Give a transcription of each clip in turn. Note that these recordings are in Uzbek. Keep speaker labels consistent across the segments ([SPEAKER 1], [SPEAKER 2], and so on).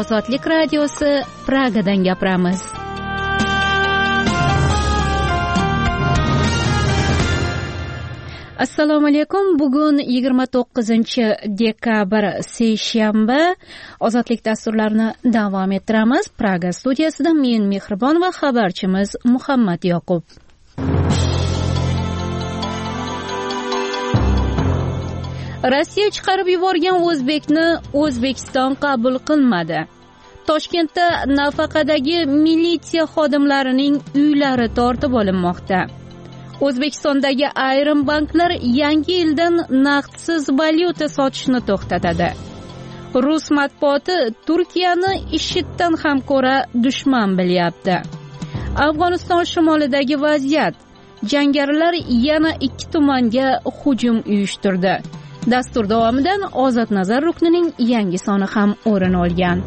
[SPEAKER 1] Ozodlik radiosi Pragadan gapiramiz. Assalomu alaykum. Bugun 29-dekabr seshanba. Ozodlik dasturlarini davom ettiramiz. Praga studiyasida men Mehribon va xabarchimiz Muhammad Yoqub. Rossiya chiqarib yuborgan o'zbekni O'zbekiston qabul qilmadi. Toshkentda nafaqadagi militsiya xodimlarining uylari tortib olinmoqda. O'zbekistondagi ayrim banklar yangi yildan naqdsiz valyuta sotishni to'xtatadi. Rus matbuoti Turkiyani IShIDdan ham ko'ra dushman bilyapti. Afg'oniston shimolidagi vaziyat. Jangarilar yana 2 tumanga hujum uyushtirdi. Dastur davomidan Ozod nazar ruknining yangi soni ham o'rin olgan.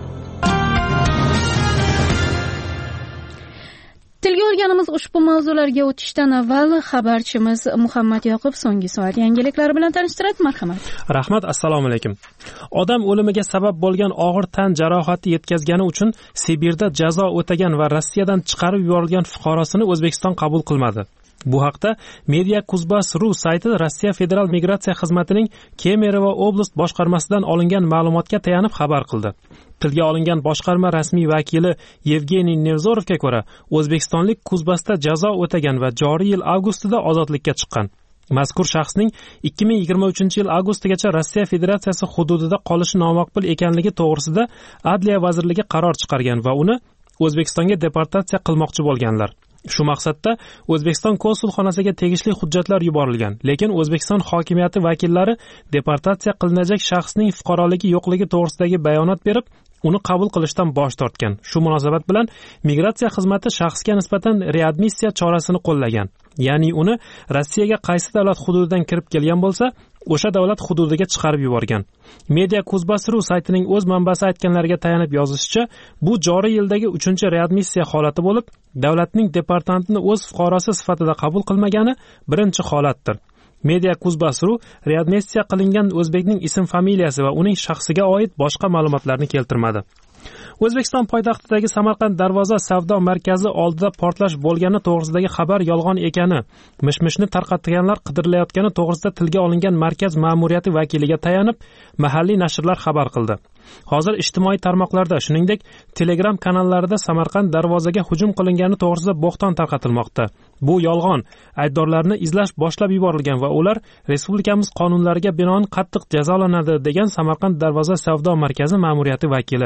[SPEAKER 1] Tilga olganimiz ushbu mavzularga o'tishdan avval xabarchimiz Muhammad Yoqub so'nggi soat yangiliklari bilan tanishtiradi. Marhamat.
[SPEAKER 2] Rahmat, assalomu alaykum. Odam o'limiga sabab bo'lgan og'ir tan jarohati yetkazgani uchun Sibirda jazo o'tagan va Rossiyadan chiqarib yuborilgan fuqarosini O'zbekiston qabul qilmadi. Bu haqda Media Kuzbas.ru sayti Rossiya Federal migratsiya xizmatining Kemerovo oblast boshqarmasidan olingan ma'lumotga tayanib xabar qildi. Tilga olingan boshqarma rasmiy vakili Yevgeniy Nevzorovga ko'ra, o'zbekistonlik Kuzbasda jazo o'tagan va joriy yil avgustida ozodlikka chiqqan. Mazkur shaxsning 2023-yil avgustigacha Rossiya Federatsiyasi hududida qolishi nomaqbul ekanligi to'g'risida Adliya vazirligi qaror chiqargan va uni O'zbekistonga deportatsiya qilmoqchi bo'lganlar. Shu maqsadda O'zbekiston konsulxonasiga tegishli hujjatlar yuborilgan, lekin O'zbekiston hokimiyati vakillari deportatsiya qilinajak shaxsning fuqaroligi yo'qligi to'g'risidagi bayonot berib, uni qabul qilishdan bosh tortgan. Shu munosabat bilan migratsiya xizmati shaxsga nisbatan readmissiya chorasini qo'llagan. Ya'ni uni Rossiyaga qaysi davlat hududidan kirib kelgan bo'lsa, o'sha davlat hududiga chiqarib yuborgan. Media Kuzbas.ru saytining o'z manbasi aytganlariga tayanib yozishicha, bu joriy yildagi 3-readmissiya holati bo'lib, davlatning departamentini o'z fuqarosi sifatida qabul qilmagani birinchi holatdir. Media Kuzbas.ru readmissiya qilingan o'zbekning ism-familiyasi va uning shaxsiga oid boshqa ma'lumotlarni keltirmadi. O'zbekiston poytaxtidagi Samarqand Darvoza savdo markazi oldida portlash bo'lgani to'g'risidagi xabar yolg'on ekani, mishmishni tarqatganlar qidirilayotgani to'g'risida tilga olingan markaz ma'muriyati vakiliga tayanib, mahalliy nashrlar xabar qildi. Hozir ijtimoiy tarmoqlarda, shuningdek, Telegram kanallarida Samarqand Darvozaga hujum qilingani to'g'risida bo'xton tarqatilmoqda. Bu yolg'on, aybdorlarni izlash boshlab yuborilgan va ular respublikamiz qonunlariga binoan qattiq jazolanadi, degan Samarqand Darvoza savdo markazi ma'muriyati vakili.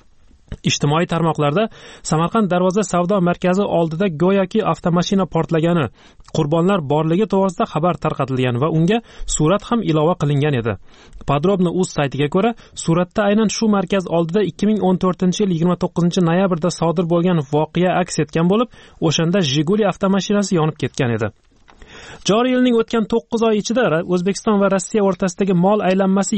[SPEAKER 2] Ijtimoiy tarmoqlarda Samarqand Darvoza savdo markazi oldida go'yoki avtomashina portlagani, qurbonlar borligi to'g'risida xabar tarqatilgan va unga surat ham ilova qilingan edi. Podrobno.uz saytiga ko'ra, suratda aynan shu markaz oldida 2014-yil 29-noyabrda sodir bo'lgan voqea aks etgan bo'lib, o'shanda Jiguli avtomashinasi yonib ketgan edi. Joriy yilning o'tgan 9 oy ichida O'zbekiston va Rossiya o'rtasidagi mol aylanmasi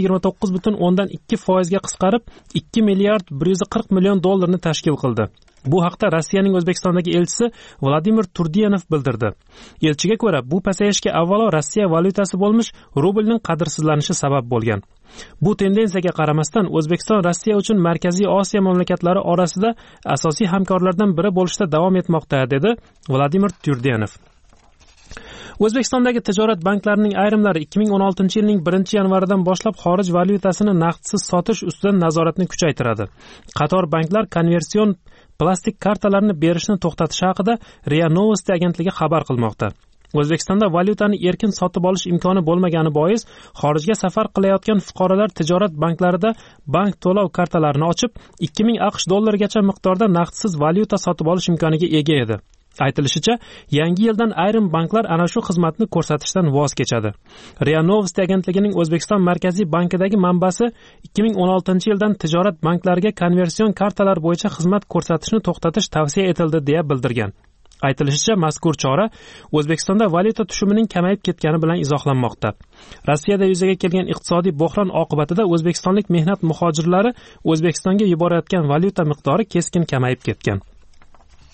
[SPEAKER 2] 29,2% ga qisqarib, 2 milliard 140 million dollarni tashkil qildi. Bu haqda Rossiyaning O'zbekistondagi elchisi Vladimir Turdiyanov bildirdi. Elchiga ko'ra, bu pasayishga avvalo Rossiya valyutasi bo'lmish rublning qadrsizlanishi sabab bo'lgan. Bu tendensiyaga qaramasdan O'zbekiston Rossiya uchun Markaziy Osiyo mamlakatlari orasida asosiy hamkorlardan biri bo'lishda davom etmoqda, dedi Vladimir Turdiyanov. O'zbekistondagi tijorat banklarining ayrimlari 2016-yilning 1-yanvaridan boshlab xorij valyutasini naqdsiz sotish ustidan nazoratni kuchaytiradi. Qator banklar konversion plastik kartalarni berishni to'xtatishi haqida RIA Novosti agentligi xabar qilmoqda. O'zbekistonda valyutani erkin sotib olish imkoni bo'lmagani bois, xorijga safar qilayotgan fuqarolar tijorat banklarida bank to'lov kartalarini ochib, 2000 AQSh dollarigacha miqdorda naqdsiz valyuta sotib olish imkoniga ega edi. Aytilishicha, yangi yildan ayrim banklar ana shu xizmatni ko'rsatishdan voz kechadi. RIA Novosti agentligining O'zbekiston Markaziy bankidagi manbasi 2016-yildan tijorat banklariga konversion kartalar bo'yicha xizmat ko'rsatishni to'xtatish tavsiya etildi deya bildirgan. Aytilishicha, mazkur chora O'zbekistonda valyuta tushumining kamayib ketgani bilan izohlanmoqda. Rossiyada yuzaga kelgan iqtisodiy bo'hron oqibatida o'zbekistonlik mehnat muhojirlari O'zbekistonga yuborayotgan valyuta miqdori keskin kamayib ketgan.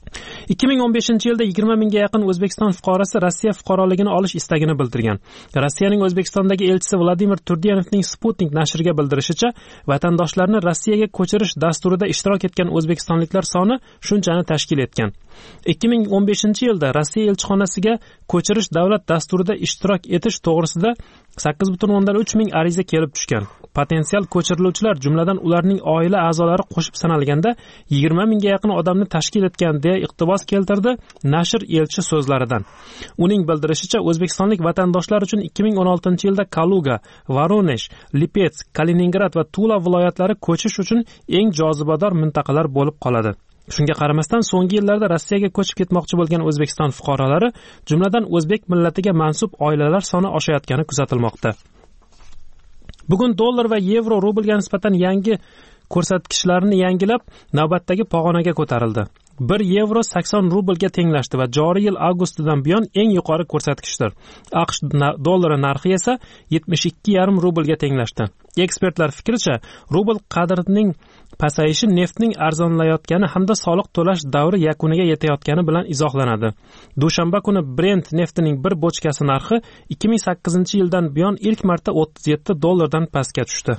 [SPEAKER 2] 2015-yilda 20 mingga yaqin O'zbekiston fuqarosi Rossiya fuqaroligini olish istagini bildirgan. Rossiyaning O'zbekistondagi elchisi Vladimir Turdiyanovning Sputnik nashriga bildirishicha, vatandoshlarni Rossiyaga ko'chirish dasturida ishtirok etgan o'zbekistonliklar soni shunchani tashkil etgan. 2015-yilda Rossiya elchixonasiga ko'chirish davlat dasturida ishtirok etish to'g'risida 8,3 ming ariza kelib tushgan. Potensial ko'chiriluvchilar, jumladan ularning oila a'zolari qo'shib sanalganda 20 mingga yaqin odamni tashkil etgan deya iqtibos keltirdi nashr elchi so'zlaridan. Uning bildirishicha, o'zbekistonlik vatandoshlar uchun 2016-yilda Kaluga, Voronezh, Lipetsk, Kaliningrad va Tula viloyatlari ko'chish uchun eng jozibador mintaqalar bo'lib qoladi. Shunga qaramasdan, so'nggi yillarda Rossiyaga ko'chib ketmoqchi bo'lgan O'zbekiston fuqarolari, jumladan o'zbek millatiga mansub oilalar soni oshayotgani kuzatilmoqda. Bugun dollar va yevro rublga nisbatan yangi ko'rsatkichlarni yangilab, navbatdagi pog'onaga ko'tarildi. 1 yevro 80 rublga tenglashdi va joriy yil avgustidan buyon eng yuqori ko'rsatkichdir. AQSh dollari narxi esa 72,5 rublga tenglashdi. Ekspertlar fikricha, rubl qadrining pasayishi neftning arzonlayotgani hamda soliq to'lash davri yakuniga yetayotgani bilan izohlanadi. Dushanba kuni Brent neftining bir bochkasi narxi 2008-yildan buyon ilk marta $37 pastga tushdi.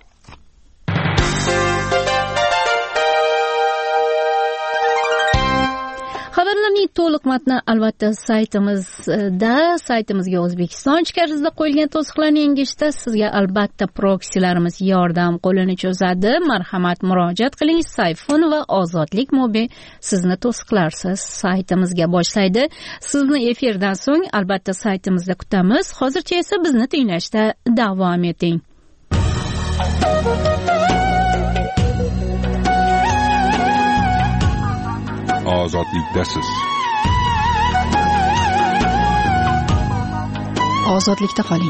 [SPEAKER 1] Xabarlarning to'liq matni albatta saytimizga O'zbekiston ichkarisida qo'yilgan to'siqlarni yengishda sizga albatta proksilarimiz yordam qo'lini cho'zadi. Marhamat, murojaat qiling. Sayfun va Ozodlik mobi sizni to'siqlarsiz saytimizga boshlaydi. Sizni efirdan so'ng albatta saytimizda kutamiz. Hozircha esa bizni tinglashda davom eting.
[SPEAKER 3] Ozodlikdasiz.
[SPEAKER 1] Ozodlikda qoling.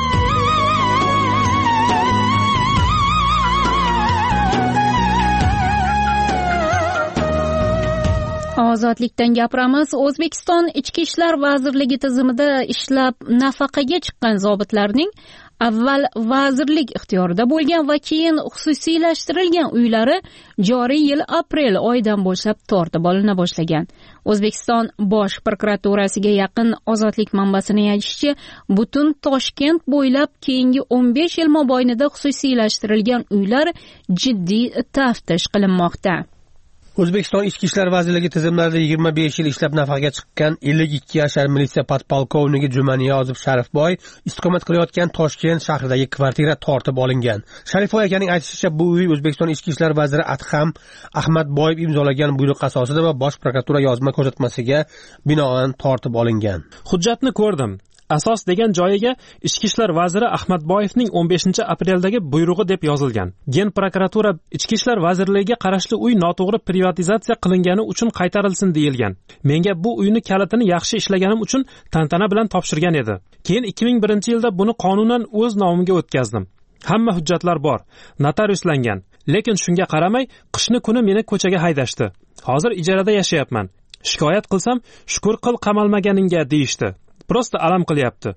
[SPEAKER 1] Ozodlikdan gapiramiz. O'zbekiston Ichki ishlar vazirligi tizimida ishlab nafaqaga chiqqan zobitlarning avval vazirlik ixtiyorida bo'lgan va keyin xususiylashtirilgan uylari joriy yil aprel oyidan boshlab tortib olina boshlagan. O'zbekiston Bosh prokuraturasiga yaqin Ozodlik manbasining aytishicha, butun Toshkent bo'ylab keyingi 15 yil mobaynida xususiylashtirilgan uylar jiddiy taftish qilinmoqda.
[SPEAKER 4] O'zbekiston Ichki ishlar vazirligi tizimlarida 25 yil ishlab nafaqaga chiqqan 52 yashar militsiya podpolkovniki Jumaniyozov Sharifboy istiqomat qilayotgan Toshkent shahridagi kvartira tortib olingan. Sharifboy akaning aytishicha, bu uy O'zbekiston Ichki ishlar vaziri Adham Ahmadboyev imzolagan buyruq asosida va Bosh prokuratura yozma ko'rsatmasiga binoan tortib olingan.
[SPEAKER 2] Hujjatni ko'rdim. Asos degan joyiga Ichki ishlar vaziri Ahmadboyevning 15-apreldagi buyrug'i deb yozilgan. Gen prokuratura Ichki ishlar vazirligiga qarashli uy noto'g'ri privatizatsiya qilingani uchun qaytarilsin deyilgan. Menga bu uyni kalitini yaxshi ishlaganim uchun tantana bilan topshirgan edi. Keyin 2001-yilda buni qonunan o'z nomimga o'tkazdim. Hamma hujjatlar bor, notariuslangan. Lekin shunga qaramay, qishni kuni meni ko'chaga haydashdi. Hozir ijarada yashayapman. Shikoyat qilsam, shukur qil qamalmaganingga deyishdi. Prosta alam qilyapti.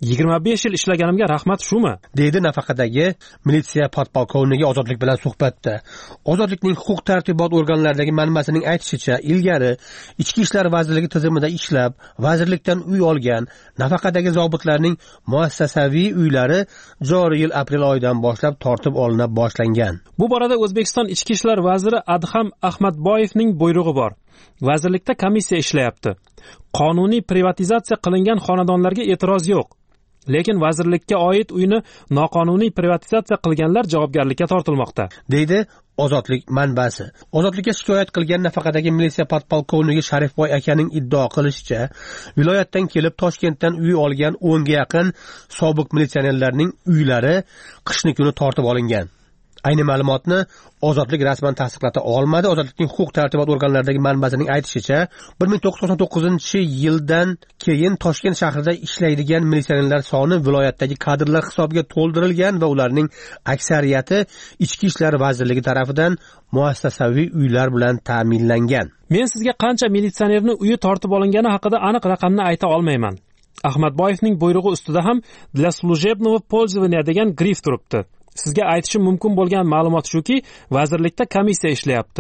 [SPEAKER 2] 25 yil ishlaganimga rahmat shumi?
[SPEAKER 4] Deydi nafaqadagi militsiya podpolkovniki Ozodlik bilan suhbatda. Ozodlikning huquq tartibot organlaridagi manbasining aytishicha, ilgari Ichki ishlar vazirligi tizimida ishlab, vazirlikdan uy olgan nafaqadagi zobitlarning muassasaviy uylari joriy yil aprel oyidan boshlab tortib olina boshlangan.
[SPEAKER 2] Bu borada O'zbekiston Ichki ishlar vaziri Adham Ahmadboyevning buyrug'i bor. Vazirlikda komissiya ishlayapti. Qonuniy privatizatsiya qilingan xonadonlarga e'tiroz yo'q. Lekin vazirlikka oid uyni noqonuniy privatizatsiya qilganlar javobgarlikka tortilmoqda,
[SPEAKER 4] deydi Ozodlik manbasi. Ozodlikka shikoyat qilgan nafaqadagi militsiya podpolkovniki Sharifboy akaning iddao qilishicha, viloyatdan kelib Toshkentdan uy olgan 10 ga yaqin sobiq militsionerlarning uylari qishni kuni tortib olingan. Ayni ma'lumotni Ozodlik rasman tasdiqlata olmadi. Ozodlikning huquq tartibot organlaridagi manbasining aytishicha, 1999-yildan keyin Toshkent shahrida ishlaydigan militsionerlar soni viloyatdagi kadrlar hisobiga to'ldirilgan va ularning aksariyati Ichki ishlar vazirligi tomonidan muassasaviy uylar bilan ta'minlangan.
[SPEAKER 2] Men sizga qancha militsionerni uyi tortib olingani haqida aniq raqamni ayta olmayman. Ahmadboyevning buyrug'i ustida ham для служебного пользования degan grif turibdi. Sizga aytishim mumkin bo'lgan ma'lumot shuki, vazirlikda komissiya ishlayapti.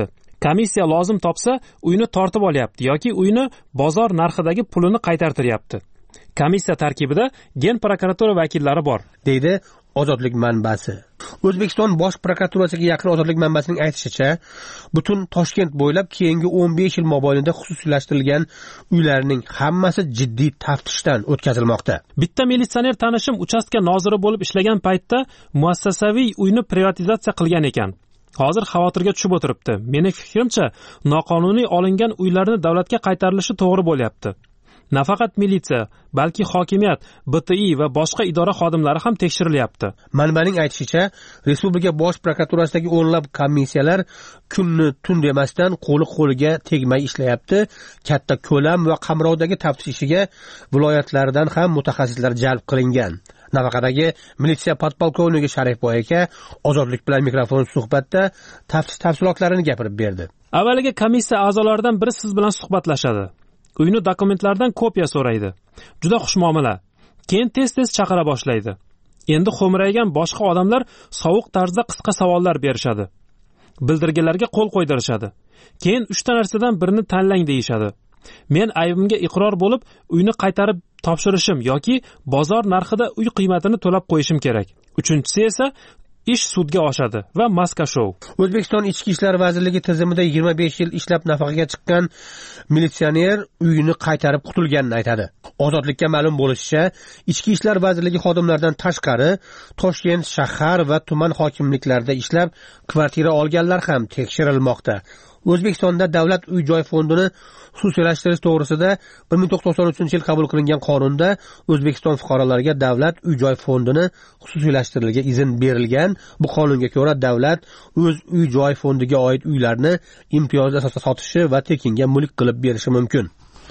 [SPEAKER 2] Komissiya lozim topsa uyni tortib olyapti yoki uyni bozor narxidagi pulini qaytartiryapti. Komissiya tarkibida Gen prokuratura vakillari bor,
[SPEAKER 4] deydi Ozodlik manbasi. O'zbekiston bosh prokuraturasiga yaqin Ozodlik manbasining aytishicha, butun Toshkent bo'ylab keyingi 15 yil mobaynida xususiylashtirilgan uylarning hammasi jiddiy taftishdan o'tkazilmoqda.
[SPEAKER 2] Bitta militsioner tanishim uchastka noziri bo'lib ishlagan paytda muassasaviy uyni privatizatsiya qilgan ekan. Hozir xavotirga tushib o'tiribdi. Meni fikrimcha, noqonuniy olingan uylarni davlatga qaytarilishi to'g'ri bo'lyapti. Nafaqat militsiya, balki hokimiyat, BTI va boshqa idora xodimlari ham tekshirilyapti.
[SPEAKER 4] Manbaning aytishicha, Respublika bosh prokuraturasidagi o'nlab komissiyalar kunni tun demasdan qo'li-qo'liga tegmay ishlayapti. Katta ko'lam va qamrovdagi taftish ishiga viloyatlardan ham mutaxassislar jalb qilingan. Nafaqadagi militsiya podpolkovniki Sharifboy aka Ozodlik bilan mikrofon suhbatda taftish tafsilotlarini gapirib berdi.
[SPEAKER 2] Avvaliga komissiya a'zolaridan biri siz bilan suhbatlashadi. Uyni dokumentlardan kopiya so'raydi. Juda xushmuomala. Keyin tez-tez chaqira boshlaydi. Endi xo'miraygan boshqa odamlar sovuq tarzda qisqa savollar berishadi. Bildirgilarga qo'l qo'ydirishadi. Keyin 3 ta narsadan birini tanlang deyishadi. Men aybimga iqror bo'lib, uyni qaytarib topshirishim yoki bozor narxida uy qiymatini to'lab qo'yishim kerak. Uchinchisi esa ish sudga oshadi va maska shou.
[SPEAKER 4] O'zbekiston Ichki ishlar vazirligi tizimida 25 yil ishlab nafaqaga chiqqan militsioner uyini qaytarib qutulganini aytadi. Ozodlikka ma'lum bo'lishicha, Ichki ishlar vazirligi xodimlaridan tashqari Toshkent shahar va tuman hokimliklarida ishlab kvartira olganlar ham tekshirilmoqda. O'zbekistonda davlat uy-joy fondini xususiylashtirish to'g'risida 1993 yil qabul qilingan qonunda O'zbekiston fuqarolariga davlat uy-joy fondini xususiylashtirilishga izn berilgan. Bu qonunga ko'ra davlat o'z uy-joy fondiga oid uylarni imtiyozli asosda sotishi va tekinga mulk qilib berishi mumkin.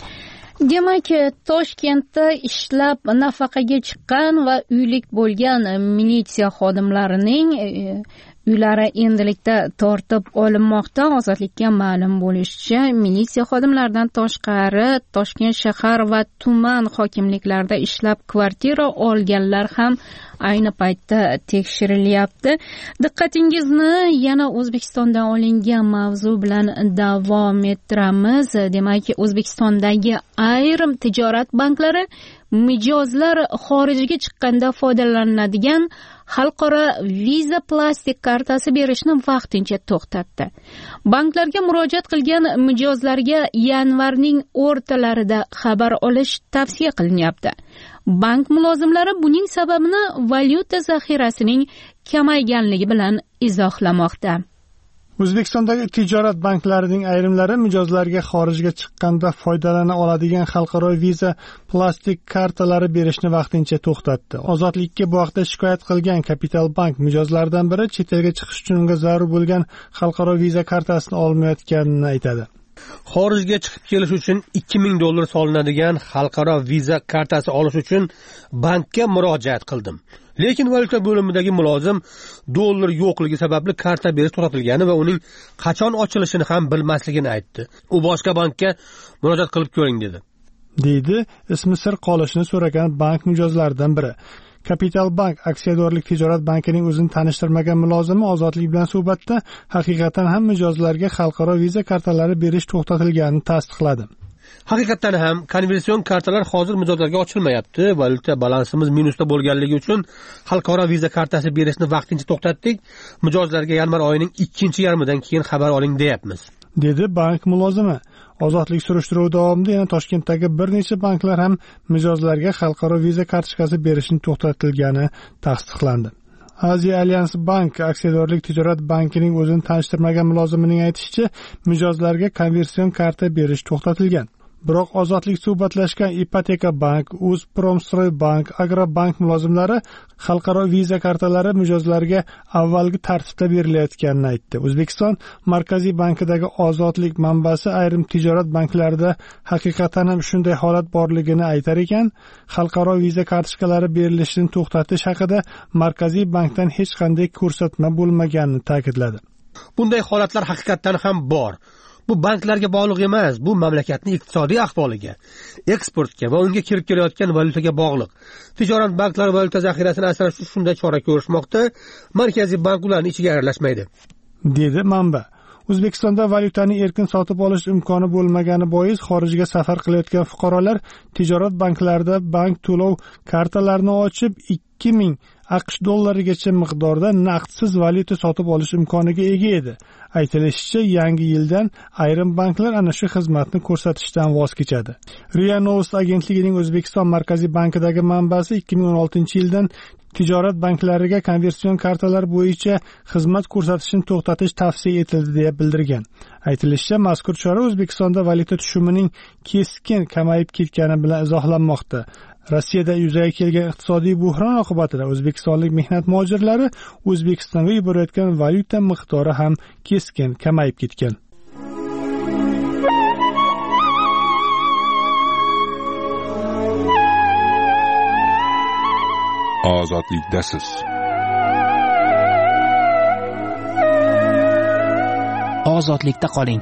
[SPEAKER 1] Demak, Toshkentda ishlab nafaqaga chiqqan va uylik bo'lgan militsiya xodimlarining uylari endilikda tortib olinmoqda. Ozodlikka ma'lum bo'lishicha, militsiya xodimlaridan tashqari Toshkent shahar va tuman hokimliklarida ishlab kvartira olganlar ham ayni paytda tekshirilyapti. Diqqatingizni yana O'zbekistondan olingan mavzu bilan davom ettiramiz. Demak, O'zbekistondagi ayrim tijorat banklari mijozlar xorijga chiqqanda foydalanadigan xalqaro viza plastik kartasi berishni vaqtincha to'xtatdi. Banklarga murojaat qilgan mijozlarga yanvarning o'rtalarida xabar olish tavsiya qilinyapti. Bank mulozimlari buning sababini valyuta zaxirasining kamayganligi bilan izohlamoqda.
[SPEAKER 5] O'zbekistondagi tijorat banklarining ayrimlari mijozlarga xorijga chiqqanda foydalana oladigan xalqaro viza plastik kartalari berishni vaqtincha to'xtatdi. Ozodlikka bu haqda shikoyat qilgan Kapital Bank mijozlardan biri chet elga chiqish uchun unga zarur bo'lgan xalqaro viza kartasini olmayotganini aytadi.
[SPEAKER 4] Xorijga chiqib kelish uchun $2000 solinadigan xalqaro viza kartasi olish uchun bankka murojaat qildim. Lekin valyuta bo'limidagi mulozim dollar yo'qligi sababli karta berish to'xtatilgani va uning qachon ochilishini ham bilmasligini aytdi. U boshqa bankka murojaat qilib ko'ring dedi.
[SPEAKER 5] Deydi ismi sir qolishini so'ragan bank mijozlaridan biri. Kapital Bank aksiyadorlik tijorat bankining o'zini tanishtirmagan mulozimi Ozodlik bilan suhbatda haqiqatan ham mijozlarga xalqaro viza kartalari berish to'xtatilganini tasdiqladi.
[SPEAKER 4] Haqiqatan ham konversion kartalar hozir mijozlarga ochilmayapti. Valyuta balansimiz minusda bo'lganligi uchun xalqaro viza kartasi berishni vaqtincha to'xtatdik. Mijozlarga yanvar oyining 2-yarmidan keyin xabar oling deyapmiz,
[SPEAKER 5] dedi bank mulozimi. Ozodlik surishtiruvi davomida yana Toshkentdagi bir necha banklar ham mijozlarga xalqaro viza kartochkasi berishni to'xtatilgani tasdiqlandi. Aziya Alliance Bank aksiyadorlik tijorat bankining o'zini tanishtirmagan mulozimining aytishicha, mijozlarga konversion karta berish to'xtatilgan. Biroq Ozodlik suhbatlashgan Ipoteka Bank, Uzpromstroy Bank, Agrobank mulozimlari xalqaro viza kartalari mijozlarga avvalgi tartibda berilayotganini aytdi. O'zbekiston Markaziy bankidagi Ozodlik manbasi ayrim tijorat banklarida haqiqatan ham shunday holat borligini aytar ekan, xalqaro viza kartochkalari berilishini to'xtatish haqida Markaziy bankdan hech qanday ko'rsatma bo'lmaganini ta'kidladi.
[SPEAKER 4] Bunday holatlar haqiqatan ham bor. Bu banklarga bog'liq emas, bu mamlakatning iqtisodiy ahvoliga, eksportga va unga kirib kelayotgan valyutaga bog'liq. Tijorat banklari valyuta zaxirasini asrash uchun shunday chora ko'rishmoqda, Markaziy bank ularning ichiga aralashmaydi,
[SPEAKER 5] dedi manba. O'zbekistonda valyutani erkin sotib olish imkoni bo'lmagani bois xorijga safar qilayotgan fuqarolar tijorat banklarida bank to'lov kartalarini ochib 2000 AQSh dollarigacha miqdorda naqdsiz valyuta sotib olish imkoniga ega edi. Aytilishicha, yangi yildan ayrim banklar ana shu xizmatni ko'rsatishdan voz kechadi. RIA Novosti agentligining O'zbekiston Markaziy bankidagi manbasi 2016-yildan tijorat banklariga konversion kartalar bo'yicha xizmat ko'rsatishni to'xtatish tavsiya etildi deb bildirgan. Aytilishicha, mazkur chora O'zbekistonda valyuta tushumining keskin kamayib ketgani bilan izohlanmoqda. Rossiyada yuzaga kelgan iqtisodiy buhron oqibatida o'zbekistonlik mehnat muhojirlari O'zbekistonga yuborayotgan valyuta miqdori ham keskin kamayib ketgan.
[SPEAKER 3] Ozodlikdasiz.
[SPEAKER 6] Ozodlikda qoling.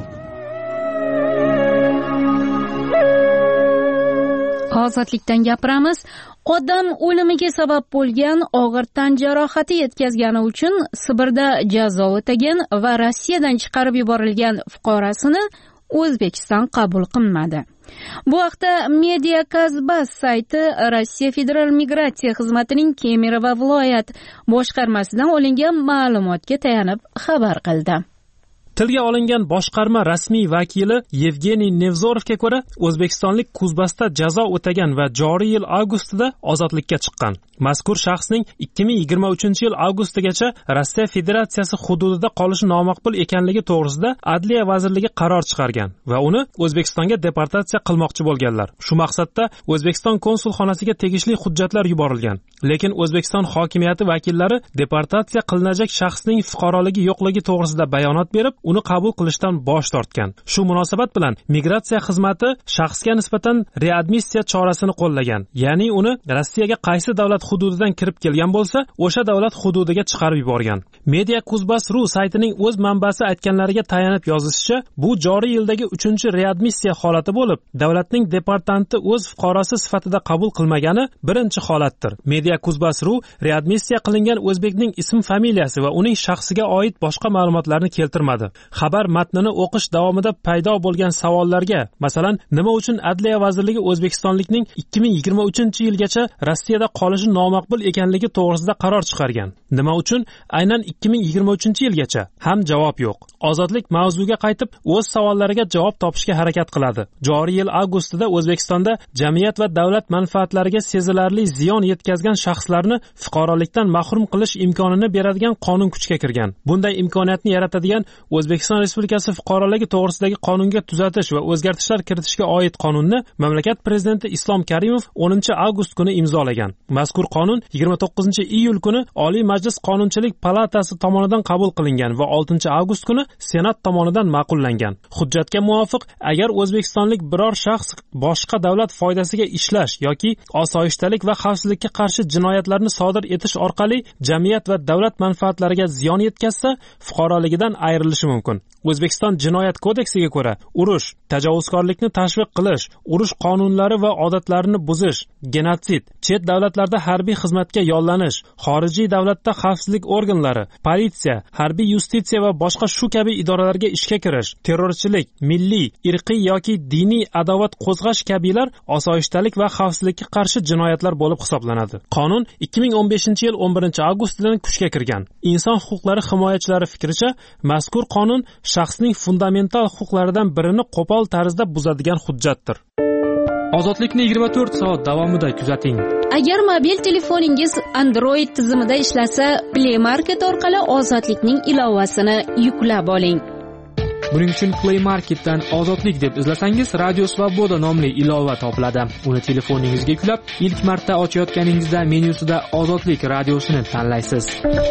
[SPEAKER 1] Ozodlikdan gapiramiz. Odam o'limiga sabab bo'lgan og'ir tan jarohati yetkazgani uchun Sibirda jazo o'tagan va Rossiyadan chiqarib yuborilgan fuqarosini O'zbekiston qabul qilmadi. Bu haqda Mediakazbas sayti Rossiya Federal migratsiya xizmatining Kemerovo viloyat boshqarmasidan olingan ma'lumotga tayanib xabar qildi.
[SPEAKER 2] Tilga olingan boshqarma rasmiy vakili Yevgeniy Nevzorovga ko'ra, o'zbekistonlik Kuzbasda jazo o'tagan va joriy yil avgustida ozodlikka chiqqan. Mazkur shaxsning 2023-yil avgustigacha Rossiya Federatsiyasi hududida qolishi nomaqbul ekanligi to'g'risida Adliya vazirligi qaror chiqargan va uni O'zbekistonga deportatsiya qilmoqchi bo'lganlar. Shu maqsadda O'zbekiston konsulxonasiga tegishli hujjatlar yuborilgan. Lekin O'zbekiston hokimiyati vakillari deportatsiya qilinajak shaxsning fuqaroligi yo'qligi to'g'risida bayonot berib, uni qabul qilishdan bosh tortgan. Shu munosabat bilan migratsiya xizmati shaxsga nisbatan readmissiya chorasini qo'llagan. Ya'ni uni Rossiyaga qaysi davlat hududidan kirib kelgan bo'lsa, o'sha davlat hududiga chiqarib yuborgan. Mediakuzbas.ru saytining o'z manbasi aytganlariga tayanib yozishicha, bu joriy yildagi 3-readmissiya holati bo'lib, davlatning departamenti o'z fuqarosi sifatida qabul qilmagani birinchi holatdir. Mediakuzbas.ru readmissiya qilingan o'zbekning ism-familiyasi va uning shaxsiga oid boshqa ma'lumotlarni keltirmadi. Xabar matnini o'qish davomida paydo bo'lgan savollarga, masalan, nima uchun Adliya vazirligi o'zbekistonlikning 2023-yilgacha Rossiyada qolishi nomaqbul ekanligi to'g'risida qaror chiqargan. Nima uchun aynan 2023-yilgacha? Ham javob yo'q. Ozodlik mavzuga qaytib, o'z savollariga javob topishga harakat qiladi. Joriy yil avgustida O'zbekistonda jamiyat va davlat manfaatlariga sezilarli ziyon yetkazgan shaxslarni fuqarolikdan mahrum qilish imkonini beradigan qonun kuchga kirgan. Bunday imkoniyatni yaratadigan O'zbekiston Respublikasi fuqaroligi to'g'risidagi qonunga tuzatish va o'zgartishlar kiritishga oid qonunni mamlakat prezidenti Islom Karimov 10-avgust kuni imzolagan. Mazkur qonun 29-iyul kuni Oliy Majlis Qonunchilik palatasi tomonidan qabul qilingan va 6-avgust kuni Senat tomonidan ma'qullangan. Hujjatga muvofiq, agar o'zbekistonlik biror shaxs boshqa davlat foydasiga ishlash yoki osoyishtalik va xavfsizlikka qarshi jinoyatlarni sodir etish orqali jamiyat va davlat manfaatlariga ziyon yetkazsa, fuqaroligidan ayrilishi mumkin. O'zbekiston Jinoyat kodeksiga ko'ra, urush, tajovuzkorlikni tashviq qilish, urush qonunlari va odatlarini buzish, genotsid, chet davlatlarda harbiy xizmatga yollanish, xorijiy davlatda xavfsizlik organlari, politsiya, harbiy yustitsiya va boshqa shu kabi idoralarga ishga kirish, terrorchilik, milliy, irqiy yoki diniy adovat qo'zg'ash kabilar osoyishtalik va xavfsizlikka qarshi jinoyatlar bo'lib hisoblanadi. Qonun 2015-yil 11-avgustidan kuchga kirgan. Inson huquqlari himoyachilari fikricha, mazkur qonun shaxsning fundamental huquqlaridan birini qo'pol tarzda buzadigan hujjatdir.
[SPEAKER 6] Ozodlikni 24 soat davomida kuzating.
[SPEAKER 1] Agar mobil telefoningiz Android tizimida ishlasa, Play Market orqali Ozodlikning ilovasini yuklab oling.
[SPEAKER 6] Buning uchun Play Marketdan Ozodlik deb izlasangiz, Radio Svoboda nomli ilova topiladi. Uni telefoningizga yuklab, ilk marta ochayotganingizda menyusida Ozodlik radiosini tanlaysiz.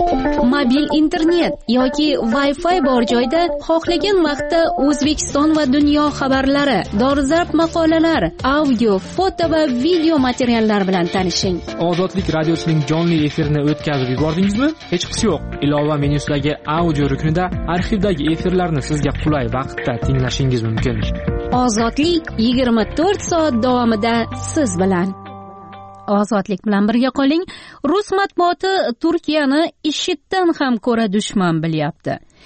[SPEAKER 1] Mobil internet yoki Wi-Fi bor joyda xohlagan vaqtda O'zbekiston va dunyo xabarlari, dolzarb maqolalar, audio, foto va video materiallar bilan tanishing.
[SPEAKER 6] Ozodlik radiosining jonli efirini o'tkazib yubordingizmi? Hech qisi yo'q. Ilova menyusidagi audio ruknida arxivdagi efirlarni sizga qulay vaqtda tinglashingiz mumkin.
[SPEAKER 1] Ozodlik 24 soat davomida siz bilan. Ozodlik bilan birga qoling. Rus matbuoti Turkiyani IShIDdan ham ko'ra dushman bilyapti.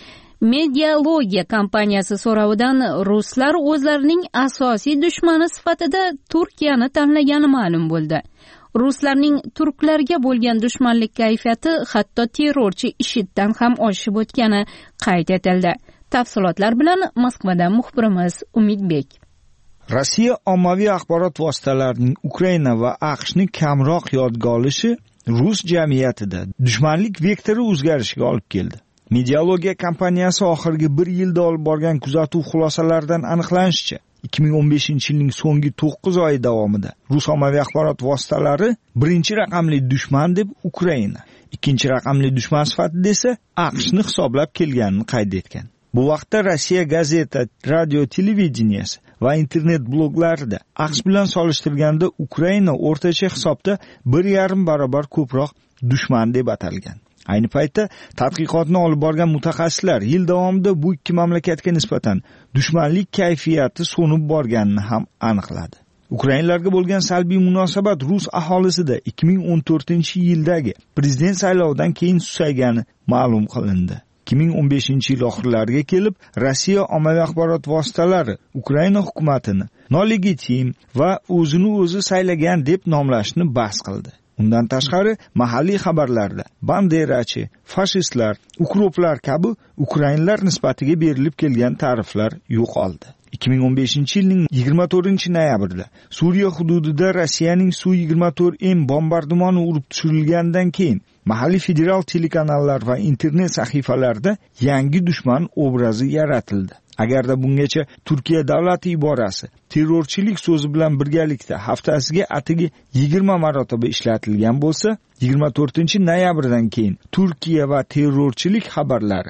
[SPEAKER 1] Medialogiya kompaniyasi so'rovidan ruslar o'zlarining asosiy dushmani sifatida Turkiyani tanlagani ma'lum bo'ldi. Ruslarning turklarga bo'lgan dushmanlik kayfiyati hatto terrorchi IShIDdan ham oshib o'tgani qayd etildi. Tafsilotlar bilan Moskvadan muxbirimiz Umidbek.
[SPEAKER 7] Rossiya ommaviy axborot vositalarining Ukraina va AQShni kamroq yodga olishi rus jamiyatida dushmanlik vektori o'zgarishiga olib keldi. Medialogiya kompaniyasi oxirgi 1 yilda olib borgan kuzatuv xulosalaridan aniqlanishicha, 2015-yilning so'nggi 9 oyi davomida rus ommaviy axborot vositalari birinchi raqamli dushman deb Ukraina, ikkinchi raqamli dushman sifatida esa AQShni hisoblab kelganini qayd etgan. Bu vaqtda Rossiya gazeta, radio, televideniyasi va internet bloglarida AQSh bilan solishtirganda Ukraina o'rtacha hisobda 1,5 barobar ko'proq dushman deb atalgan. Ayni paytda tadqiqotni olib borgan mutaxassislar yil davomida bu ikki mamlakatga nisbatan dushmanlik kayfiyati so'nib borganini ham aniqladi. Ukrainalarga bo'lgan salbiy munosabat rus aholisida 2014-yildagi prezident saylovidan keyin susaygani ma'lum qilindi. 2015-yil oxirlariga kelib, Rossiya ommaviy axborot vositalari Ukraina hukumatini nolegitim va o'zini o'zi saylagan deb nomlashni bas qildi. Undan tashqari, mahalliy xabarlarda banderachi, fashistlar, ukroplar kabi ukrainlar nisbatiga berilib kelgan ta'riflar yo'qoldi. 2015-yilning 24-noyabrida Suriya hududida Rossiyaning Su-24M bombardimoni urib tushirilgandan keyin mahalliy federal telekanallar va internet sahifalarida yangi dushman obrazi yaratildi. Agarda bungacha Turkiya davlati iborasi terrorchilik so'zi bilan birgalikda haftasiga atigi 20 marotaba ishlatilgan bo'lsa, 24-noyabrdan keyin Turkiya va terrorchilik xabarlari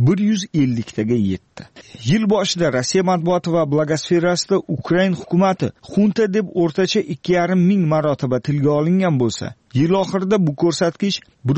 [SPEAKER 7] 150 taga yetdi. Yil boshida Rossiya matbuoti va blogosferasida Ukraina hukumati xunta deb o'rtacha 2,5 ming marotaba tilga olingan bo'lsa, yil oxirida bu ko'rsatkich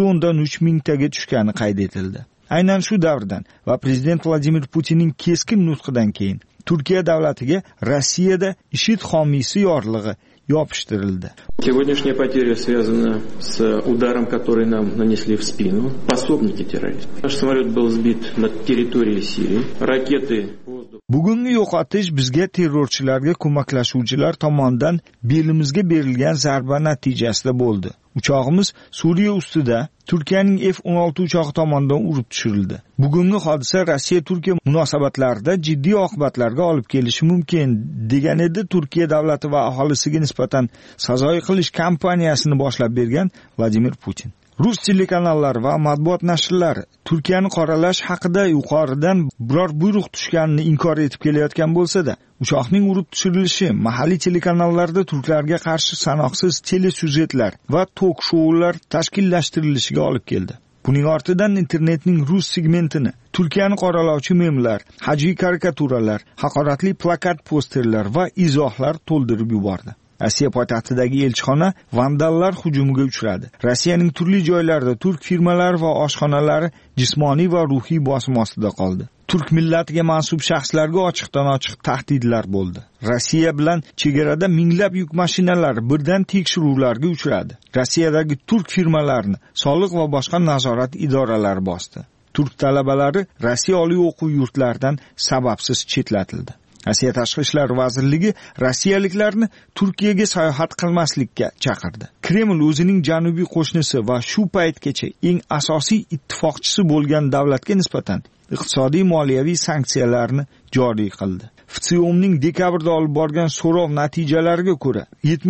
[SPEAKER 7] 1,3 mingtaga tushgani qayd etildi. Aynan shu davrdan va prezident Vladimir Putinning keskin nutqidan keyin Turkiya davlatiga Rossiyada IShID homiysi yorlig'i yopishtirildi.
[SPEAKER 8] Сегодняшняя потеря связана с ударом, который нам нанесли в спину пособники террористов. Наш самолет был сбит над территорией Сирии. Ракеты
[SPEAKER 7] Bugungi yo'qotish bizga terrorchilarga ko'maklashuvchilar tomonidan belimizga berilgan zarba natijasida bo'ldi. Uchoqimiz Suriya ustida Turkiyaning F-16 uchog'i tomonidan urib tushirildi. Bugungi hodisa Rossiya-Turkiya munosabatlarida jiddiy oqibatlarga olib kelishi mumkin, degan edi Turkiya davlati va aholisiga nisbatan sazoy qilish kampaniyasini boshlab bergan Vladimir Putin. Rus telekanallari va matbuot nashrlari Turkiyani qoralash haqida yuqoridan biror buyruq tushganini inkor etib kelayotgan bo'lsa-da, uchoqning urib tushirilishi mahalliy telekanallarda turklarga qarshi sanoqsiz telesyujetlar va tok-shoular tashkillashtirilishiga olib keldi. Buning ortidan internetning rus segmentini Turkiyani qoralovchi memlar, hajviy karikaturalar, haqoratli plakat posterlar va izohlar to'ldirib yubordi. Rossiya poytaxtidagi elchixona vandallar hujumiga uchradi. Rossiyaning turli joylarida turk firmalari va oshxonalari jismoniy va ruhiy bosim ostida qoldi. Turk millatiga mansub shaxslarga ochiqdan-ochiq tahdidlar bo'ldi. Rossiya bilan chegarada minglab yuk mashinalari birdan tekshiruvlarga uchradi. Rossiyadagi turk firmalarini soliq va boshqa nazorat idoralari bosdi. Turk talabalari Rossiya oliy o'quv yurtlaridan sababsiz chetlatildi. Rossiya Tashqi ishlar vazirligi rossiyaliklarni Turkiyaga sayohat qilmaslikka chaqirdi. Kreml o'zining janubiy qo'shnisi va shu paytgacha eng asosiy ittifoqchisi bo'lgan davlatga nisbatan iqtisodiy moliyaviy sanksiyalarni joriy qildi. FTSEOMning dekabrda olib borgan so'rov natijalariga ko'ra,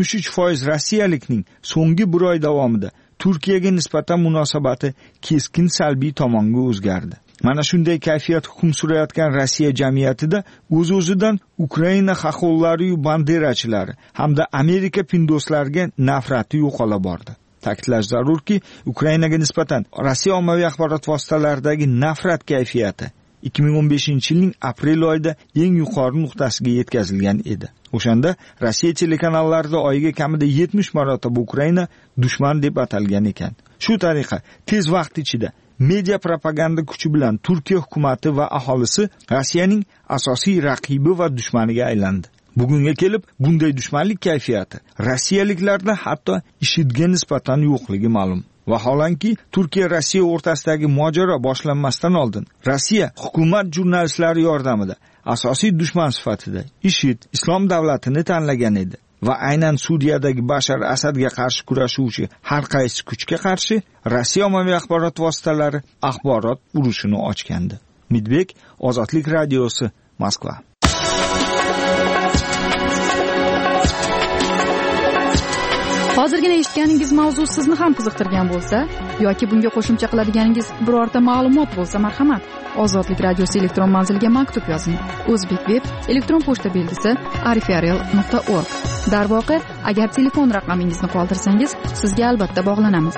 [SPEAKER 7] 73% rossiyalikning so'nggi 1 oy davomida Turkiyaga nisbatan munosabati keskin salbiy tomonga o'zgardi. Mana shunday kayfiyat hukm surayotgan Rossiya jamiyatida o'z-o'zidan Ukraina xaxollari va banderachilari hamda Amerika pindoslarga nafrati yo'qola bordi. Ta'kidlash zarurki, Ukrainaga nisbatan Rossiya ommaviy axborot vositalaridagi nafrat kayfiyati 2015-yilning aprel oyida eng yuqori nuqtasiga yetkazilgan edi. O'shanda Rossiya telekanallarida oyiga kamida 70 marotaba Ukraina dushman deb atalgan ekan. Shu tariqa tez vaqt ichida media propaganda kuchi bilan Turkiya hukumati va aholisi Rossiyaning asosiy raqibi va dushmaniga aylandi. Bugunga kelib bunday dushmanlik kayfiyati rossiyaliklarda hatto IShIDga nisbatan yo'qligi ma'lum. Vaholanki, Turkiya Rossiya o'rtasidagi mojaro boshlanmasdan oldin Rossiya hukumat jurnalistlari yordamida asosiy dushman sifatida IShID Islom davlatini tanlagan edi va aynan Suriyadagi Bashar Asadga qarshi kurashuvchi har qaysi kuchga qarshi Rossiya ommaviy axborot vositalari axborot urushini ochgandi. Midbek, Ozodlik radiosi, Moskva.
[SPEAKER 9] Hozirgina eshitganingiz mavzu sizni ham qiziqtirgan bo'lsa yoki bunga qo'shimcha qiladiganingiz birorta ma'lumot bo'lsa, marhamat, Ozodlik radiosi elektron manziliga maktub yozing. O'zbekveb elektron pochta belgisi arifrl.org. Darvoqe, agar telefon raqamingizni qoldirsangiz, sizga albatta bog'lanamiz.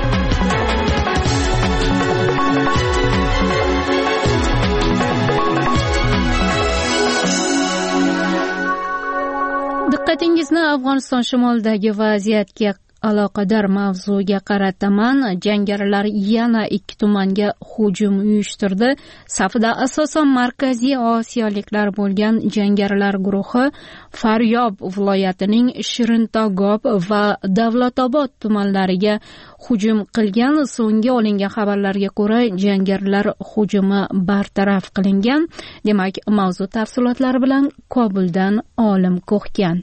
[SPEAKER 1] Diqqatingizni Afg'oniston shimolidagi vaziyatga aloqador mavzuga qarataman. Jangarilar yana 2 tumanga hujum uyushtirdi. Safida asosan Markaziy Osiyoliklar bo'lgan jangarilar guruhi Faryob viloyatining Shirintogob va Davlatobod tumanlariga hujum qilgan. So'nggi olingan xabarlarga ko'ra, jangarilar hujumi bartaraf qilingan. Demak, mavzu tafsilotlari bilan Kobuldan Olim Ko'hkan.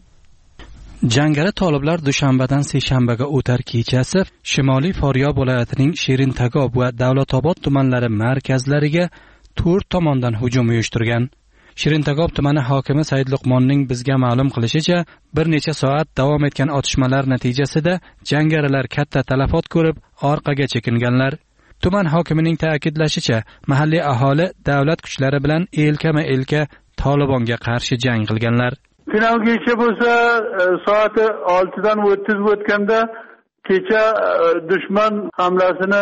[SPEAKER 10] Jangari toliblar dushanbadan seshanbaga o'tar kechasi Shimoliy Faryob viloyatining Shirintogob va Davlatobod tumanlari markazlariga 4 tomondan hujum uyushtirgan. Shirintogob tumani hokimi Said Luqmonning bizga ma'lum qilishicha, bir necha soat davom etgan otishmalar natijasida jangarilar katta talafot ko'rib, orqaga chekinganlar. Tuman hokimining ta'kidlashicha, mahalliy aholi davlat kuchlari bilan elkama-elka Tolibonga qarshi jang qilganlar.
[SPEAKER 11] Final kecha bo'lsa, soati 6dan 30 o'tganda kecha dushman hamlasini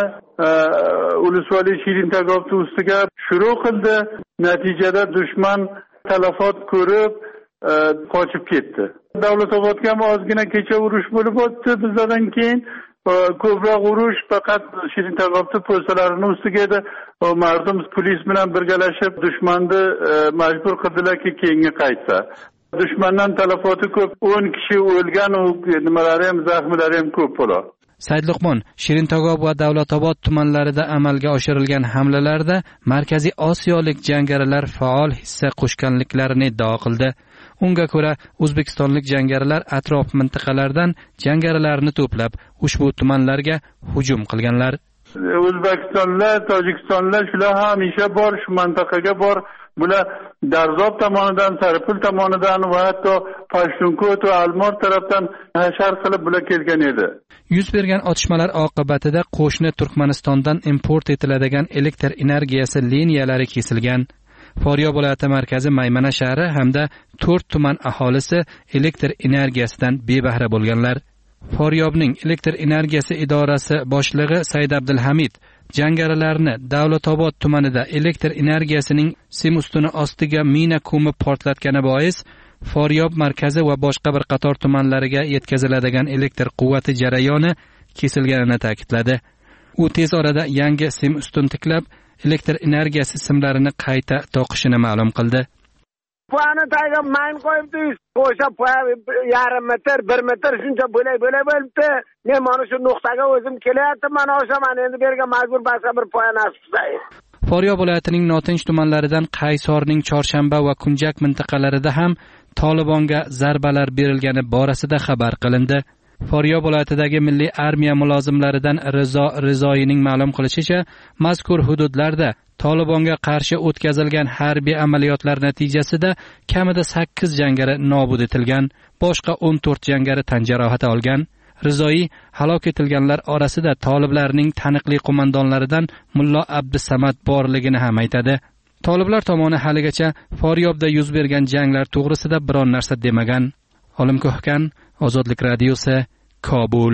[SPEAKER 11] Ulusvali Shirintogob ustiga shuru qildi. Natijada dushman talafot ko'rib qochib ketdi. Davlatobodga ham ozgina kecha urush bo'lib o'tdi. Bizdan keyin ko'proq urush faqat Shirintogob po'stalarini ustiga edi. Mardum polis bilan birgalashib dushmanni majbur qildilarki, keyinga qaytsa. Dushmandan talafoti ko'p, 10 kishi o'lgan, nimalari ham, zaxmlari ham ko'p bo'ldi.
[SPEAKER 10] Said Luqmon Shirintogob va Davlatobod tumanlarida amalga oshirilgan hamlalarda Markaziy Osiyolik jangarilar faol hissa qo'shganliklarini iddao qildi. Unga ko'ra, o'zbekistonlik jangarilar atrof mintaqalardan jangarilarni to'plab, ushbu tumanlarga hujum qilganlar.
[SPEAKER 11] O'zbekistonlar, Tojikistonlar shular hamisha bor, shu mintaqaga bor. Bular Darzob tomonidan, Saripul tomonidan va hatto Pashtunkot va Almor tarafdan hashar qilib bular kelgan edi.
[SPEAKER 10] Yuz bergan otishmalar oqibatida qo'shni Turkmanistondan import etiladigan elektr energiyasi liniyalari kesilgan. Faryob viloyati markazi Maymana shahri hamda 4 tuman aholisi elektr energiyasidan bebahra bo'lganlar. Faryobning elektr energiyasi idorasi boshlig'i Said Abdulhamid jangarilarni Davlatobod tumanida elektr energiyasining sim ustuni ostiga mina ko'mib portlatgani bois Faryob markazi va boshqa bir qator tumanlariga yetkaziladigan elektr quvvati jarayoni kesilganini ta'kidladi. U tez orada yangi sim ustun tiklab, elektr energiyasi simlarini qayta to'qishini ma'lum qildi.
[SPEAKER 12] Puani tayga mayn qo'yibdi, o'sha yarim metr, 1 metr shuncha bo'lay bo'libdi. Men mana shu nuqtaga o'zim kelyapman, mana o'sha men endi berga majbur bo'lsa bir poya nasib qilay.
[SPEAKER 10] Faryob viloyatining notinch tumanlaridan Qaysorning Chorshanba va Kunjak mintaqalarida ham Tolibonga zarbalar berilgani borasida xabar qilindi. Faryob viloyatidagi milliy armiya mulozimlaridan Rizoyining ma'lum qilishicha, mazkur hududlarda Tolibonga qarshi o'tkazilgan harbiy amaliyotlar natijasida kamida 8 jangari nobud etilgan, boshqa 14 jangari tan jarohati olgan. Rizoyi halok etilganlar orasida toliblarning taniqli qo'mondonlaridan Mullo Abdusamad borligini ham aytadi. Toliblar tomoni haligacha Faryobda yuz bergan janglar to'g'risida biron narsa demagan. Olim Ko'hkan, Ozodlik radiosi, Kobul.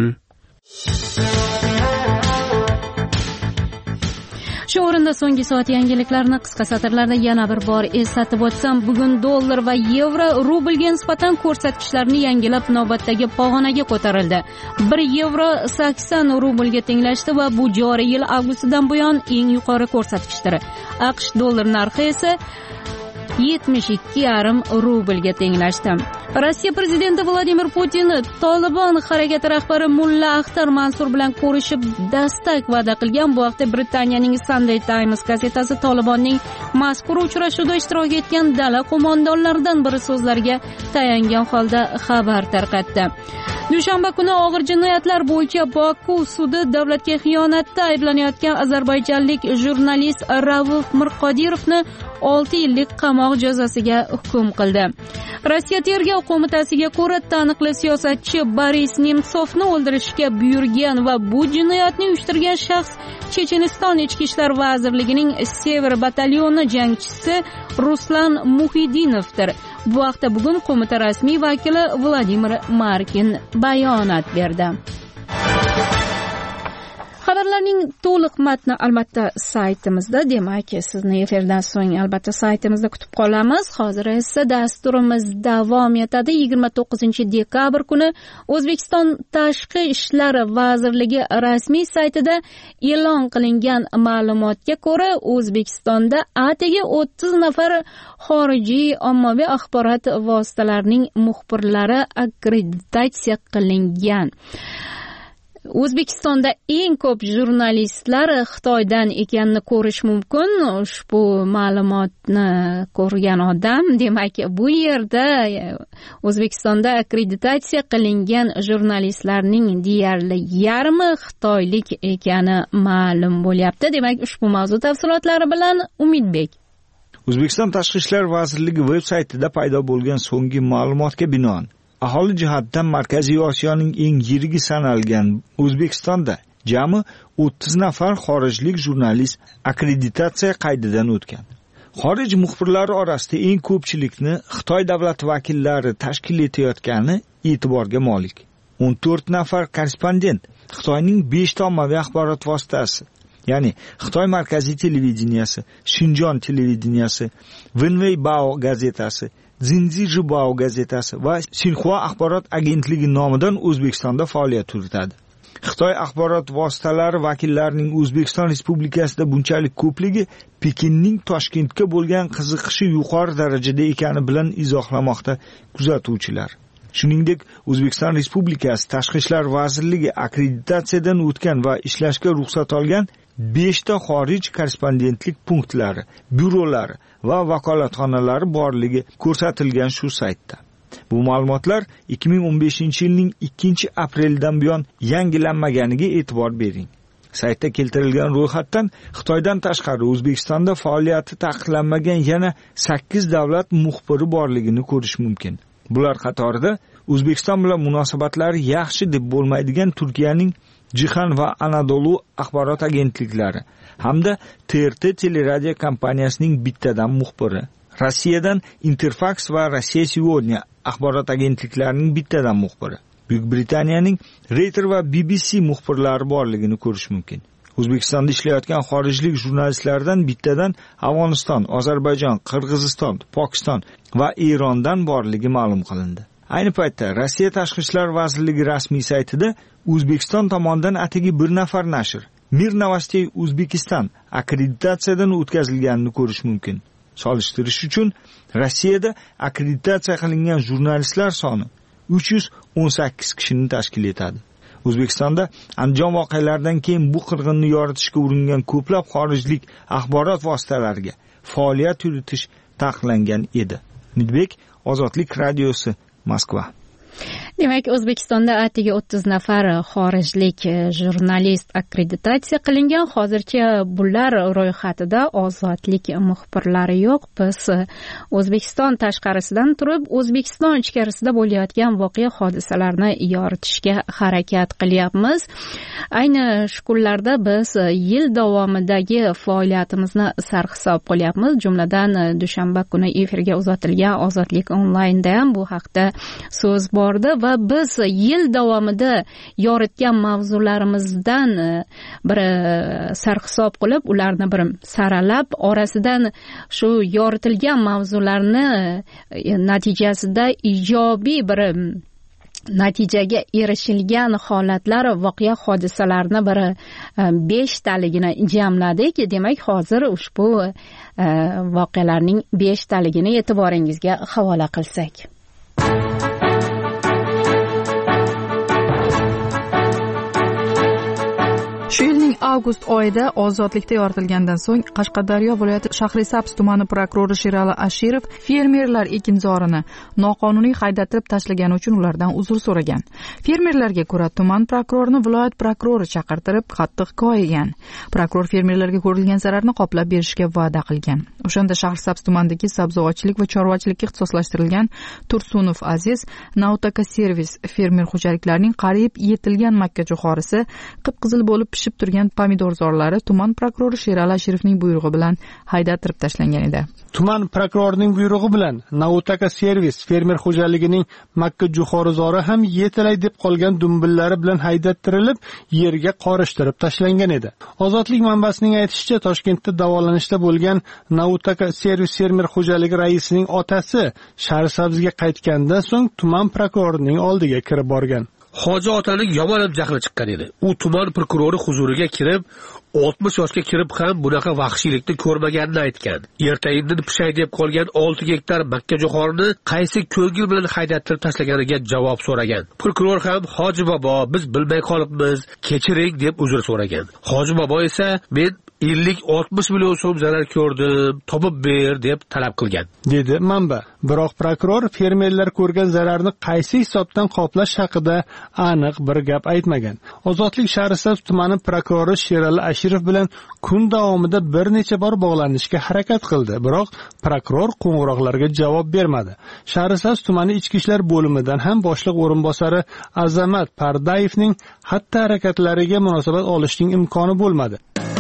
[SPEAKER 1] Shu o'rinda so'nggi soat yangiliklarni qisqa satrlarda yana bir bor eslatib o'tsam, bugun dollar va yevro rublga nisbatan ko'rsatkichlarni yangilab navbatdagi pog'onaga ko'tarildi. 1 yevro 80 rublga tenglashdi va bu joriy yil avgustdan buyon eng yuqori ko'rsatkichdir. AQSh dollar narxi esa 72,5 rublga tenglashdi. Rossiya prezidenti Vladimir Putin Tolibon harakati rahbari Mulla Axtar Mansur bilan ko'rishib dastak va'da qilgan. Bu haqda Britaniyaning Sunday Times gazetasi Tolibonning mazkur uchrashuvda ishtirok etgan dala qo'mondonlaridan biri so'zlariga tayangan holda xabar tarqatdi. Dushanba kuni og'ir jinoyatlar bo'yicha Boku sudi davlatga xiyonatda ayblanayotgan ozarbayjonlik jurnalist Rauf Mirqodirovni 6 yillik qamoq jazosiga hukm qildi. Rossiya tergov qo'mitasiga ko'ra, taniqli siyosatchi Boris Nemtsovni o'ldirishga buyurgan va bu jinoyatni uyushtirgan shaxs Checheniston ichki ishlar vazirligining Sever batalyoni jangchisi Ruslan Muhidinovdir. Bu haqda bugun qo'mita rasmiy vakili Vladimir Markin bayonot berdi. Xabarlarning to'liq matni albatta saytimizda, demak, sizni efirdan so'ng albatta saytimizda kutib qolamiz. Hozir esa dasturimiz davom etadi. 29-dekabr kuni O'zbekiston Tashqi ishlar vazirligi rasmiy saytida e'lon qilingan ma'lumotga ko'ra, O'zbekistonda atigi 30 nafar xorijiy ommaviy axborot vositalarining muxbirlari akkreditatsiya qilingan. O'zbekistonda eng ko'p jurnalistlar Xitoydan ekanini ko'rish mumkin. Ushbu ma'lumotni ko'rgan odam, demak, bu yerda O'zbekistonda akkreditatsiya qilingan jurnalistlarning deyarli yarmi xitoylik ekani ma'lum bo'lyapti. Demak, ushbu mavzu tafsilotlari bilan Umidbek.
[SPEAKER 7] O'zbekiston Tashqi ishlar vazirligi veb-saytida paydo bo'lgan so'nggi ma'lumotga binoan aholi jihatdan Markaziy Osiyoning eng yirigi sanalgan O'zbekistonda jami 30 nafar xorijlik jurnalist akkreditatsiya qaydidan o'tgan. Xorij muxbirlari orasida eng ko'pchilikni Xitoy davlat vakillari tashkil etayotgani e'tiborga molik. 14 nafar korrespondent Xitoyning 5 ta ommaviy axborot vositasi, ya'ni Xitoy markaziy televideniyasi, Xinjiang televideniyasi, Wenwei Bao gazetasi, Zinzijibao gazetasi va Xinhua axborot agentligi nomidan O'zbekistonda faoliyat yuritadi. Xitoy axborot vositalari vakillarining O'zbekiston Respublikasida bunchalik ko'pligi Pekinning Toshkentga bo'lgan qiziqishi yuqori darajada ekani bilan izohlamoqda kuzatuvchilar. Shuningdek, O'zbekiston Respublikasi Tashqi ishlar vazirligi akkreditatsiyadan o'tgan va ishlashga ruxsat olgan 5 ta xorij korrespondentlik punktlari, byurolari va vakolatxonalari borligi ko'rsatilgan shu saytda. Bu ma'lumotlar 2015-yilning 2-aprelidan buyon yangilanmaganiga e'tibor bering. Saytda keltirilgan ro'yxatdan Xitoydan tashqari O'zbekistonda faoliyati taqiqlanmagan yana 8 davlat muxbiri borligini ko'rish mumkin. Bular qatorida O'zbekiston bilan munosabatlari yaxshi deb bo'lmaydigan Turkiyaning Jihan va Anadolu axborot agentliklari hamda TRT teleradio kompaniyasining bittadan muxbiri, Rossiyadan Interfax va Rossiya Сегодня axborot agentliklarining bittadan muxbiri, Buyuk Britaniyaning Reuters va BBC muxbirlari borligini ko'rish mumkin. O'zbekistonda ishlayotgan xorijlik jurnalistlardan bittadan Afg'oniston, Ozarbayjon, Qirg'iziston, Pokiston va Erondan borligi ma'lum qilindi. Ayni paytda Rossiya Tashqi ishlar vazirligi rasmiy saytida O'zbekiston tomonidan atigi bir nafar nashr, Mir Novostey O'zbekiston akkreditatsiyadan o'tkazilganini ko'rish mumkin. Solishtirish uchun Rossiyada akkreditatsiya qilingan jurnalistlar soni 318 kishini tashkil etadi. O'zbekistonda Andijon voqealaridan keyin bu qirg'inni yoritishga uringan ko'plab xorijlik axborot vositalariga faoliyat yuritish taqiqlangan edi. Umidbek, Ozodlik radiosi, Moskva.
[SPEAKER 1] Demak, O'zbekistonda atigi 30 nafar xorijlik jurnalist akkreditatsiya qilingan. Hozircha bular ro'yxatida ozodlik muxbirlari yo'q. Biz O'zbekiston tashqarisidan turib, O'zbekiston ichkarisida bo'layotgan voqea hodisalarni yoritishga harakat qilyapmiz. Ayni shu kunlarda biz yil davomidagi faoliyatimizni sarhisob qilyapmiz. Jumladan dushanba kuni efirga uzatilgan Ozodlik onlaynda ham bu haqda so'z bordi va biz yil davomida yoritgan mavzularimizdan bir sarhisob qilib, ularni bir saralab, orasidan shu yoritilgan mavzularni natijasida ijobiy bir natijaga erishilgan holatlar, voqea hodisalarni bir 5 taligini jamladik. Demak, hozir ushbu voqealarning 5 taligini e'tiboringizga havola qilsak.
[SPEAKER 9] Shu yilning avgust oyida ozodlikda yoritilgandan so'ng Qashqadaryo viloyati Shahrisabz tumani prokurori Sherali Ashirov fermerlar ekinzorini noqonuniy haydatib tashlagani uchun ulardan uzr so'ragan. Fermerlarga ko'ra, tuman prokurorini viloyat prokurori chaqirtirib qattiq hikoyagan. Prokuror fermerlarga ko'rilgan zararni qoplab berishga va'da qilgan. O'shanda Shahrisabz tumanidagi sabzavotchilik va chorvachilikka ixtisoslashtirilgan Tursunov Aziz Nautaka Servis fermer xo'jaliklarining qariyb yetilgan makkajo'xorisi qip-qizil bo'lib pishib turgan pomidorzorlari tuman prokurori Sherali Ashirovning buyrug'i bilan haydatirib tashlangan edi.
[SPEAKER 5] Tuman prokurorining buyrug'i bilan Nautaka Servis fermer xo'jaligining makkajo'xorizori ham yetilay deb qolgan dumbillari bilan haydattirilib, yerga qorishtirib tashlangan edi. Ozodlik manbasining aytishicha, Toshkentda davolanishda bo'lgan Nautaka Servis fermer xo'jaligi raisining otasi Shahrisabzga qaytgandan so'ng tuman prokurorining oldiga kirib borgan.
[SPEAKER 13] Hoji otaning yomon jahli chiqqan edi. U tuman prokurori huzuriga kirib, 60 yoshga kirib ham bunaqa vahshiylikni ko'rmaganini aytgan. Erta-indin pishay deb qolgan 6 gektar makkajo'xorini qaysi ko'ngil bilan haydattirib tashlaganiga javob so'ragan. Prokuror ham Hoji bobo, biz bilmay qolibmiz, kechiring deb uzr so'ragan. Hoji bobo esa men 50-60 million so'm zarar ko'rdim, topib ber deb talab qilgan,
[SPEAKER 5] dedi manba. Biroq prokuror fermerlar ko'rgan zararni qaysi hisobdan qoplash haqida aniq bir gap aytmagan. Ozodlik Shahrisabz tumani prokurori Sherali Ashirov bilan kun davomida bir necha bor bog'lanishga harakat qildi, biroq prokuror qo'ng'iroqlarga javob bermadi. Shahrisabz tumani ichki ishlar bo'limidan ham boshliq o'rinbosari Azamat Pardayevning xatti-harakatlariga munosabat olishning imkoni bo'lmadi.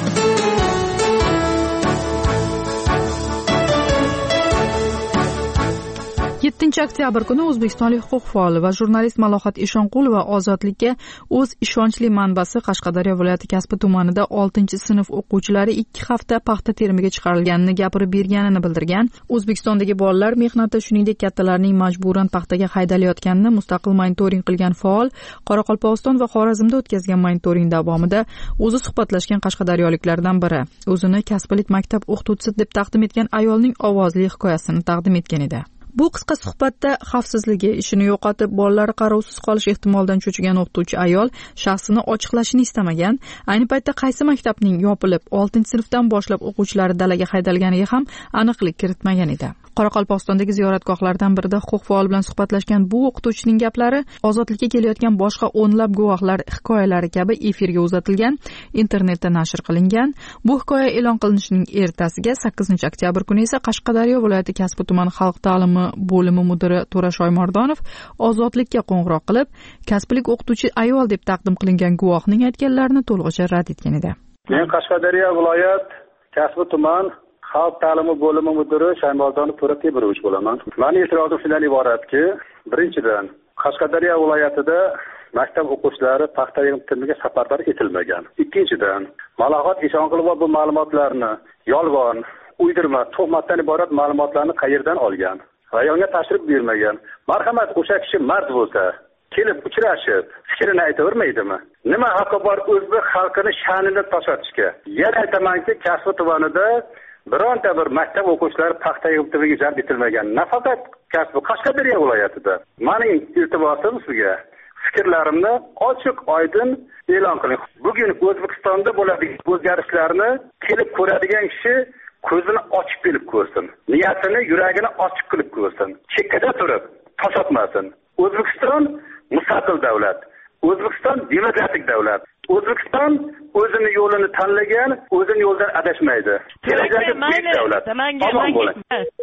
[SPEAKER 9] 7-oktyabr kuni o'zbekistonlik huquq faoli va jurnalist Malohat Eshonqulova ozodlikka o'z ishonchli manbasi Qashqadaryo viloyati Kasbi tumanida 6-sinf o'quvchilari 2 hafta paxta terimiga chiqarilganini gapirib berganini bildirgan. O'zbekistondagi bolalar mehnati, shuningdek kattalarning majburan paxtaga haydalayotganini mustaqil monitoring qilgan faol Qoraqalpog'iston va Xorazmda o'tkazgan monitoring davomida o'zi suhbatlashgan qashqadaryoliklardan biri o'zini kasblik maktab o'qituvchisi deb taqdim etgan ayolning ovozli hikoyasini taqdim etgan edi. Bu qisqa suhbatda xavfsizligi, ishini yo'qotib, bolalari qarovsiz qolish ehtimolidan cho'chigan o'qituvchi ayol shaxsini ochiqlashini istamagan. Ayni paytda qaysi maktabning yopilib, 6-sinfdan boshlab o'quvchilari dalaga haydalganiga ham aniqlik kiritmagan edi. Qoraqalpog'istondagi ziyoratgohlardan birida huquq faol bilan suhbatlashgan bu o'qituvchining gaplari ozodlikka kelayotgan boshqa o'nlab guvohlar hikoyalari kabi efirga uzatilgan, internetda nashr qilingan. Bu hikoya e'lon qilinishining ertasiga 8-oktyabr kuni esa Qashqadaryo viloyati Kasbi tumani xalq ta'limi bo'limi mudiri To'rashoy Mordonov ozodlikka qo'ng'iroq qilib, kasblik o'qituvchi ayol deb taqdim qilingan guvohning aytganlarini to'lig'icha rad etgan edi.
[SPEAKER 14] Men Qashqadaryo viloyat Kasbi tuman xalq ta'limi bo'limi mudiri Shaymordonov To'ra Tebirovich bo'laman. Mening e'tirozim shundan iboratki, birinchidan Qashqadaryo viloyatida maktab o'quvchilari paxta yig'im-terimiga safarbar etilmagan. Ikkinchidan, Malohat Eshonqulova bu ma'lumotlarni yolg'on, uydirma, tuhmatdan iborat ma'lumotlarni qayerdan olgan? Rayonga tashrif buyurmagan. Marhamat, o'sha kishi mard bo'lsa, kelib uchrashib, fikrini aytavermaydimi? Nima haqqi bor o'zbek xalqini sha'nini to'satishga? Yana aytamanki, Kasbi tumanida bironta bir maktab o'quvchilari paxta yig'im-terimiga jalb etilmagan. Nafaqat Kasbi, Qashqadaryo viloyatida. Mening iltimosim sizga fikrlarimni ochiq, oydin e'lon qiling. Bugun O'zbekistonda bo'ladigan o'zgarishlarni kelib ko'radigan kishi ko'zini ochib bilib ko'rsin. Niyatini, yuragini ochiq qilib ko'rsin. Chekkada turib, to'satmasin. O'zbekiston mustaqil davlat. O'zbekiston demokratik davlat. O'zbekiston o'zini yo'lini tanlagan, o'zini yo'ldan adashmaydi. Kelajagi buyuk davlat. Omon bo'ling.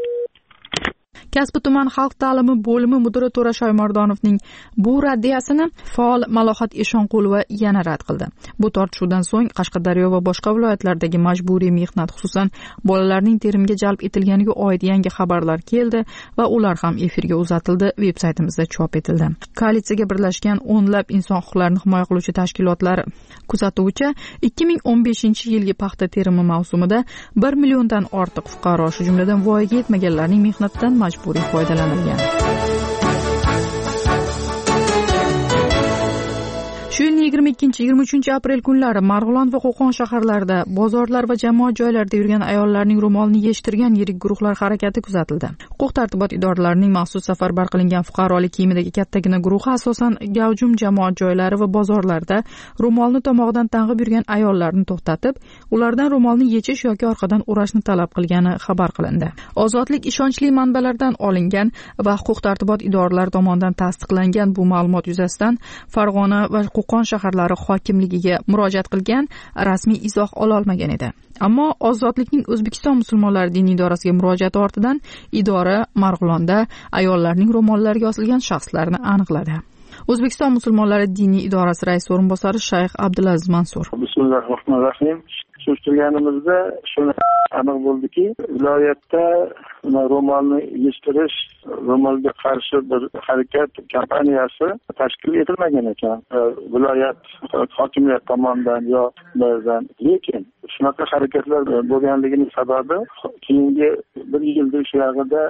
[SPEAKER 9] Kasbi tuman xalq ta'limi bo'limi mudiri To'rashoy Mordonovning bu raddiyasini faol Malohat Eshonqulova yana rad qildi. Bu tortishuvdan so'ng Qashqadaryo va boshqa viloyatlardagi majburiy mehnat, xususan bolalarning terimga jalb etilganiga oid yangi xabarlar keldi va ular ham efirga uzatildi, veb-saytimizda chop etildi. Koalitsiyaga birlashgan o'nlab inson huquqlarini himoya qiluvchi tashkilotlar kuzatuvchi 2015-yilgi paxta terimi mavsumida 1 milliondan ortiq fuqaro, shu jumladan voyaga yetmaganlarning mehnatidan majburiy foydalanilgan. Shu yilning 22-23 aprel kunlari Marg'ilon va Qo'qon shaharlarida bozorlar va jamoat joylarida yurgan ayollarning ro'molni yechtirgan yirik guruhlar harakati kuzatildi. Huquq-tartibot idoralarining maxsus safarbar qilingan fuqarolik kiyimidagi kattagina guruhi asosan gavjum jamoat joylari va bozorlarda ro'molni tomog'idan tang'ib yurgan ayollarni to'xtatib, ulardan ro'molni yechish yoki orqadan o'rashni talab qilgani xabar qilindi. Ozodlik ishonchli manbalardan olingan va huquq-tartibot idoralari tomonidan tasdiqlangan bu ma'lumot yuzasidan Farg'ona va Qo'qon shaharlari hokimligiga murojaat qilgan, rasmiy izoh ola olmagan edi. Ammo Ozodlikning O'zbekiston musulmonlari diniy idorasiga murojaati ortidan idora Marg'ilonda ayollarning ro'mollariga osilgan shaxslarni aniqladi. O'zbekiston musulmonlari diniy idorasi rais o'rinbosari Shayx Abdulaziz Mansur.
[SPEAKER 15] Bismillahirrohmanirrohim. Surishtirganimizda shuni aniq bo'ldiki, viloyatda ro'molni yechtirish, ro'molga qarshi bir harakat kampaniyasi tashkil etilmagan ekan. Viloyat hokimiyat tomonidan yo bizdan, lekin shunaqa harakatlar bo'lganligining sababi keyingi bir yilda shu yerda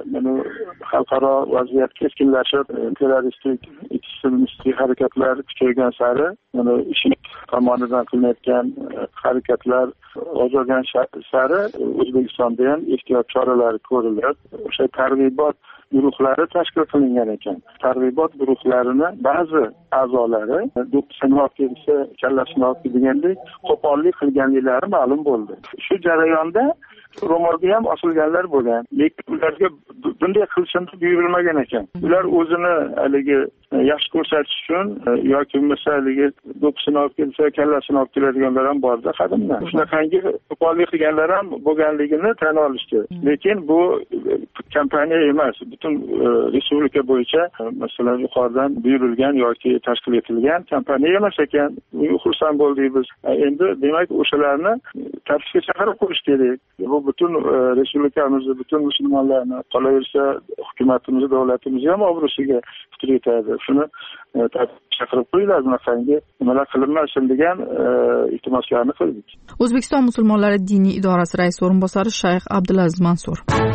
[SPEAKER 15] xalqaro vaziyat keskinlashib, terroristik, ekstremistik harakatlar kuchaygan sari, IShID tomonidan qilinayotgan harakatlar oshgan sari O'zbekistonda ham ehtiyot choralari ko'rilib, o'sha targ'ibot guruhlari tashkil qilingan ekan. Targ'ibot guruhlarini ba'zi a'zolari do'ppisini olib kelsa, kallasini olib kelgandek qo'pollik qilganliklari ma'lum bo'ldi. Shu jarayonda ro'molga ham osilganlar bo'lgan, lekin ularga bunday qilishni buyurilmagan ekan. Ular o'zini haligi yaxshi ko'rsatish uchun yoki bo'lmasa haligi do'ppisini olib kelsa, kallasini olib keladiganlar ham borda qadimda. Shunaqangi qo'pollik qilganlar ham bo'lganligini tan olishdi. Lekin bu kampaniya emas, butun respublika bo'yicha masalan yuqoridan buyurilgan yoki tashkil etilgan kampaniya emas ekan. Xursand bo'ldik biz. Endi demak o'shalarni tartibga chaqirib qo'yish kerak. Bu butun respublikamizni, butun musulmonlarni, qolaversa hukumatimiz, davlatimiz ham obro'siga putur yetadi. Shuni chaqirib qo'yinglar, bunaqangi nimalar qilinmasin degan iltimoslarni qildik.
[SPEAKER 9] O'zbekiston musulmonlari diniy idorasi rais o'rinbosari Shayx Abdulaziz Mansur.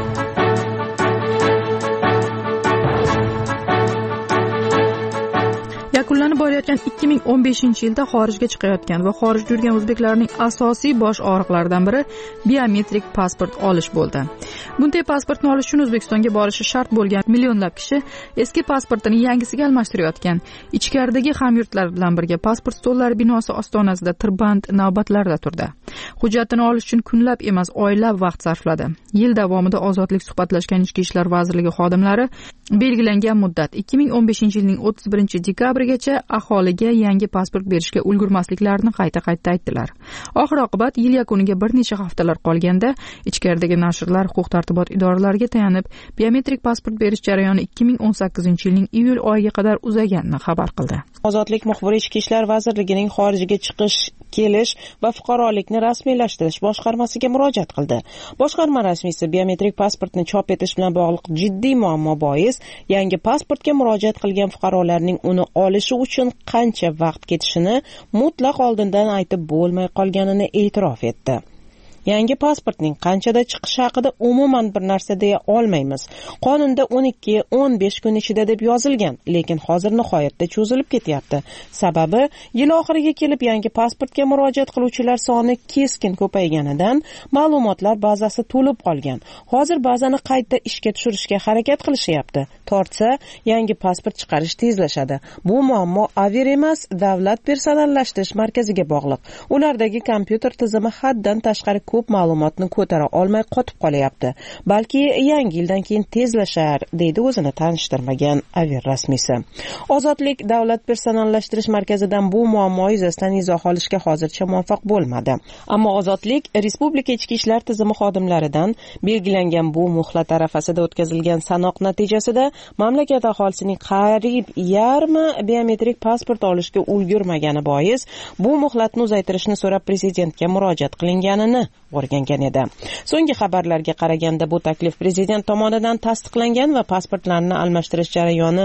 [SPEAKER 9] Yakunlanib borayotgan 2015-yilda xorijga chiqayotgan va xorijda yurgan o'zbeklarning asosiy bosh og'riqlaridan biri biometrik pasport olish bo'ldi. Bunday pasportni olish uchun O'zbekistonga borishi shart bo'lgan millionlab kishi eski pasportini yangisiga almashtirayotgan. Ichkaridagi hamyurtlar bilan birga pasport stollari binosi ostonasida tirband navbatlarda turdi. Hujjatini olish uchun kunlab emas, oylab vaqt sarfladi. Yil davomida Ozodlik suhbatlashgan Ichki ishlar vazirligi xodimlari belgilangan muddat 2015-yilning 31-dekabrigacha aholiga yangi pasport berishga ulgurmasliklarini qayta-qayta aytdilar. Oxir-oqibat yil yakuniga bir necha haftalar qolganda ichkaridagi nashrlar huquq-tartibot idoralariga tayanib, biometrik pasport berish jarayoni 2018-yilning iyul oyiga qadar uzaganini xabar qildi.
[SPEAKER 16] Ozodlik muxbiri Ichki ishlar vazirligining xorijga chiqish, kelish va fuqarolikni rasmiylashtirish boshqarmasiga murojaat qildi. Boshqarma rasmiysi biometrik pasportni chop etish bilan bog'liq jiddiy muammo bois yangi pasportga murojaat qilgan fuqarolarning uni olishi uchun qancha vaqt ketishini mutlaq oldindan aytib bo'lmay qolganini e'tirof etdi. Yangi pasportning qanchada chiqishi haqida umuman bir narsa deya olmaymiz. Qonunda 12-15 kun ichida deb yozilgan, lekin hozir nihoyatda cho'zilib ketyapti. Sababi yil oxiriga kelib yangi pasportga murojaat qiluvchilar soni keskin ko'payganidan ma'lumotlar bazasi to'lib qolgan. Hozir bazani qayta ishga tushirishga harakat qilishyapti. Tortsa, yangi pasport chiqarish tezlashadi. Bu muammo Aver emas, davlat personallashtirish markaziga bog'liq. Ulardagi kompyuter tizimi haddan tashqari ko'p ma'lumotni ko'tara olmay qotib qolyapti. Balki yangi yildan keyin tezlashar, deydi o'zini tanishtirmagan Aver rasmiysi. Ozodlik davlat personallashtirish markazidan bu muammo yuzasidan izoh olishga hozircha muvaffaq bo'lmadi. Ammo Ozodlik Respublika ichki ishlar tizimi xodimlaridan belgilangan bu muhlat arafasida o'tkazilgan sanoq natijasida mamlakat aholisining qariyb yarmi biometrik pasport olishga ulgurmagani bois bu muhlatni uzaytirishni so'rab prezidentga murojaat qilinganini o'rgangan edi. So'nggi xabarlarga qaraganda bu taklif prezident tomonidan tasdiqlangan va pasportlarni almashtirish jarayoni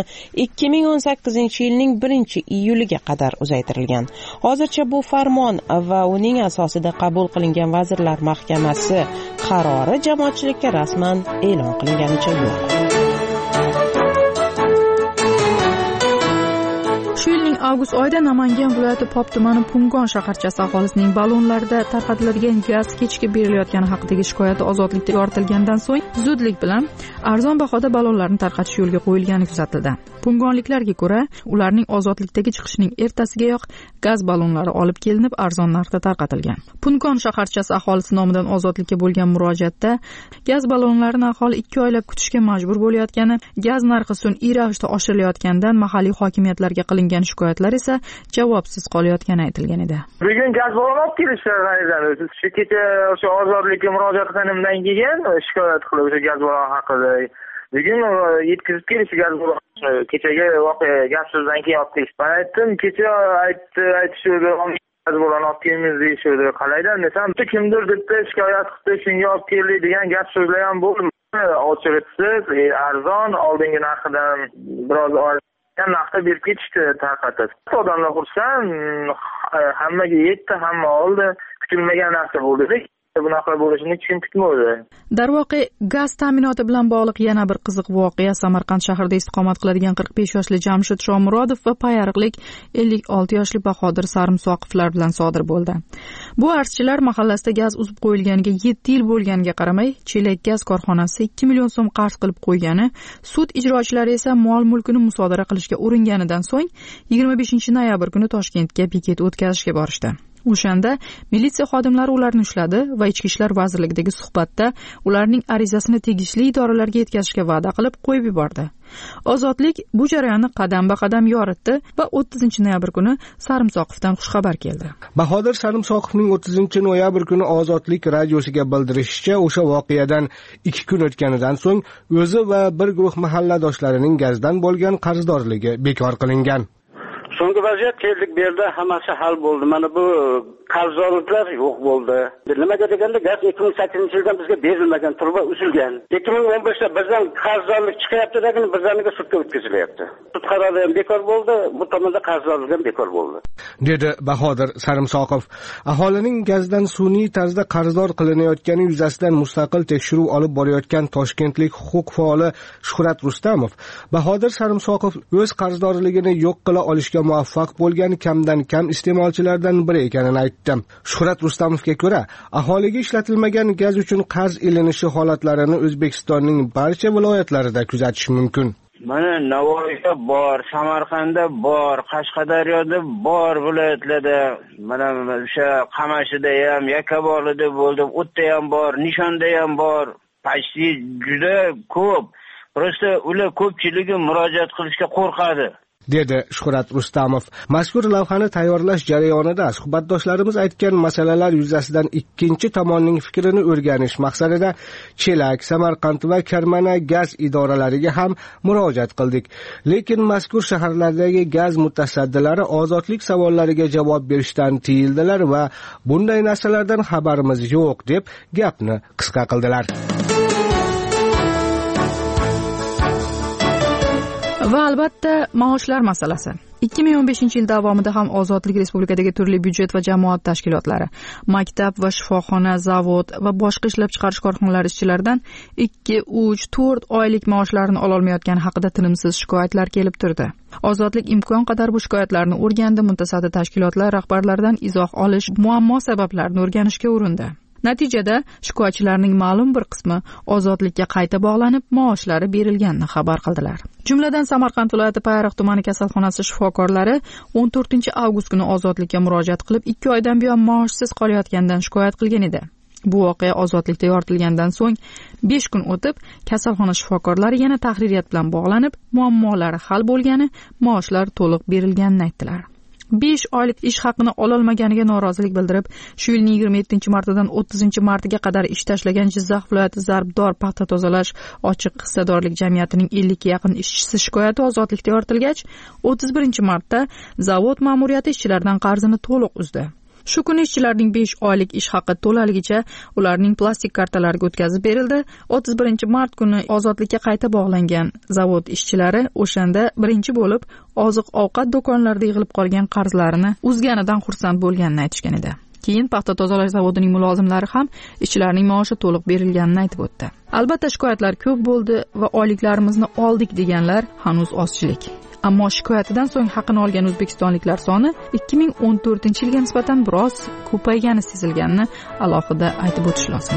[SPEAKER 16] 2018-yilning 1-iyuliga qadar uzaytirilgan. Hozircha bu farmon va uning asosida qabul qilingan Vazirlar Mahkamasi qarori jamoatchilikka rasman e'lon qilinganicha yo'q.
[SPEAKER 9] Shu yilning avgust oyida Namangan viloyati Pop tumani Pungon shaharchasi aholisining ballonlarda tarqatiladigan gaz kechikib berilayotgani haqidagi shikoyati ozodlikda yoritilgandan so'ng zudlik bilan arzon bahoda ballonlarni tarqatish yo'lga qo'yilgani kuzatildi. Pungonliklarga ko'ra, ularning ozodlikdagi chiqishining ertasigayoq gaz ballonlari olib kelinib, arzon narxda tarqatilgan. Pungon shaharchasi aholisi nomidan ozodlikka bo'lgan murojaatda gaz ballonlarini aholi 2 oylab kutishga majbur bo'layotgani, gaz narxi sun'iy ravishda oshirilayotganidan mahalliy hokimiyatlarga qilingan shikoyatlar esa javobsiz qolayotgani aytilgan edi.
[SPEAKER 17] Bugun gaz ballon olib kelishdi. Shu kecha o'sha ozodlikka murojaat qilganimdan keyin shikoyat qilib o'sha gaz ballon haqida bugun yetkazib kelish gaz ballon kechagi voqea gaz so'zdan keyin olib kelishdi. Men aytdim, kecha aytishdi gaz ballon olib kelamiz deyishdi. Qalaydan desam, kimdir debdi shikoyat qildi, shunga olib keldik degan gaz so'zlar ham bo'ldi. Ochig'isiz, arzon oldingi narxidan biroz narxda berib ketishdi tarqatib. Odamlar xursand, hammaga yetdi, hamma oldi. Kutilmagan narsa bo'ldi. Bunaqa bo'lishini hech kim kutmadi.
[SPEAKER 9] Darvoqe, gaz ta'minoti bilan bog'liq yana bir qiziq voqea Samarqand shahrida istiqomat qiladigan 45 yoshli Jamshid Shomurodov va payariqlik 56 yoshli Bahodir Sarimsoqovlar bilan sodir bo'ldi. Bu arzchilar mahallasida gaz uzib qo'yilganiga 7 yil bo'lganiga qaramay, Chelak gaz korxonasi 2 million so'm qarz qilib qo'ygani, sud ijrochilari esa mol-mulkini musodara qilishga uringanidan so'ng 25 noyabr kuni Toshkentga piket o'tkazishga borishdi. O'shanda militsiya xodimlari ularni ushladi va Ichki ishlar vazirligidagi suhbatda ularning arizasini tegishli idoralarga yetkazishga va'da qilib qo'yib yubordi. Ozodlik bu jarayonni qadam-ba-qadam yoritdi va 30 noyabr kuni Sarimsoqovdan xushxabar keldi.
[SPEAKER 18] Bahodir Sarimsoqovning 30 noyabr kuni Ozodlik radiosiga bildirishicha, o'sha voqeadan 2 kun o'tganidan so'ng o'zi va bir guruh mahalladoshlarining gazdan bo'lgan qarzdorligi bekor qilingan.
[SPEAKER 19] So'nggi vaziyat keldik bu yerda hammasi hal bo'ldi. Mana bu qarzdorliklar yo'q bo'ldi. Nimaga deganda gaz 2008-yildan bizga berilmagan, turba uzilgan. 2015da bizdan qarzdorlik chiqyapti degan bizdaniga sudga o'tkazilyapti. Sud qarori ham bekor bo'ldi, bu tomonda qarzdorlik ham bekor bo'ldi.
[SPEAKER 18] Dedi Bahodir Sarimsoqov. Aholining gazdan sun'iy tarzda qarzdor qilinayotgani yuzasidan mustaqil tekshiruv olib borayotgan toshkentlik huquq faoli Shuhrat Rustamov Bahodir Sarimsoqov o'z qarzdorligini yo'q qila olishga muvaffaq bo'lgan kamdan kam iste'molchilardan biri ekanini aytdi. Shuhrat Rustamovga ko'ra, aholiga ishlatilmagan gaz uchun qarz ilinishi holatlarini O'zbekistonning barcha viloyatlarida kuzatish mumkin.
[SPEAKER 20] Mana Navoiyda bor, Samarqandda bor, Qashqadaryoda bor viloyatlarda, mana o'sha Qamashida ham, Yakkabolida bo'ldi, O'tda ham bor, Nishonda ham bor. Pashti juda ko'p. Prosta ular ko'pchiligi murojaat qilishga qo'rqadi.
[SPEAKER 18] Dedi Shuhrat Rustamov. Mazkur lavhani tayyorlash jarayonida suhbatdoshlarimiz aytgan masalalar yuzasidan ikkinchi tomonning fikrini o'rganish maqsadida Chelak, Samarqand va Karmana gaz idoralariga ham murojaat qildik. Lekin mazkur shaharlardagi gaz mutasaddilari ozodlik savollariga javob berishdan tiyildilar va bunday narsalardan xabarimiz yo'q deb gapni qisqa qildilar.
[SPEAKER 9] Va albatta maoshlar masalasi. 2015-yil davomida ham Ozodlik Respublikadagi turli byudjet va jamoat tashkilotlari, maktab va shifoxona, zavod va boshqa ishlab chiqarish korxonalari ishchilaridan 2, 3, 4 oylik maoshlarini ola olmayotgani haqida tinimsiz shikoyatlar kelib turdi. Ozodlik imkon qadar bu shikoyatlarni o'rgandi, mutasaddi tashkilotlar rahbarlaridan izoh olish, muammo sabablarini o'rganishga urindi. Natijada shikoyatchilarning ma'lum bir qismi ozodlikka qayta bog'lanib, maoshlari berilganini xabar qildilar. Jumladan Samarqand viloyati Payariq tumani kasalxonasi shifokorlari 14-avgust kuni ozodlikka murojaat qilib, 2 oydan buyon maoshsiz qolayotganidan shikoyat qilgan edi. Bu voqea ozodlikda yoritilgandan so'ng 5 kun o'tib, kasalxona shifokorlari yana tahririyat bilan bog'lanib, muammolari hal bo'lgani, maoshlar to'liq berilganini aytdilar. 5 oylik ish haqini ololmaganiga norozilik bildirib, shu yilning 27-martidan 30-martiga qadar ish tashlagan Jizzax viloyati Zarbdor paxta tozalash ochiq hissadorlik jamiyatining 50 ga yaqin ishchisi shikoyati ozodlikda yoritilgach, 31-martda zavod ma'muriyati ishchilardan qarzini to'liq uzdi. Shu kuni ishchilarning 5 oylik ish haqi to'laligicha ularning plastik kartalariga o'tkazib berildi. 31-mart kuni ozodlikka qayta bog'langan zavod ishchilari o'shanda birinchi bo'lib oziq-ovqat do'konlarida yig'ilib qolgan qarzlarini uzganidan xursand bo'lganini aytishgan edi. Keyin paxta tozalash zavodining mulozimlari ham ishchilarning maoshi to'liq berilganini aytib o'tdi. Albatta shikoyatlar ko'p bo'ldi va oyliklarimizni oldik deganlar hanuz ozchilik. Ammo shikoyatidan so'ng haqini olgan o'zbekistonliklar soni 2014-yilga nisbatan biroz ko'paygani sezilganini alohida aytib o'tish lozim.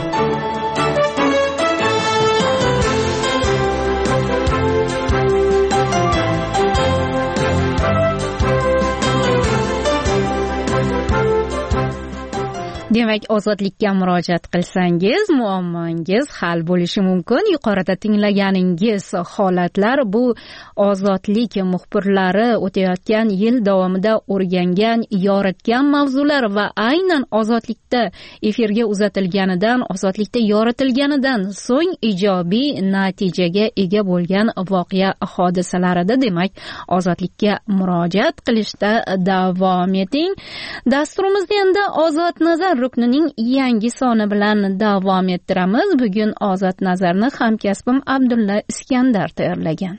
[SPEAKER 1] Demak, ozodlikka murojaat qilsangiz, muammongiz hal bo'lishi mumkin. Yuqorida tinglaganingiz holatlar bu ozodlik muxbirlari o'tayotgan yil davomida o'rgangan, yoritgan mavzular va aynan ozodlikda efirga uzatilganidan, ozodlikda yoritilganidan so'ng ijobiy natijaga ega bo'lgan voqea hodisalarida. Demak, ozodlikka murojaat qilishda davom eting. Dasturimizda endi Ozod nazar ruknining yangi soni bilan davom ettiramiz. Bugun Ozod nazarni hamkasbim Abdulla Iskandar tayyorlagan.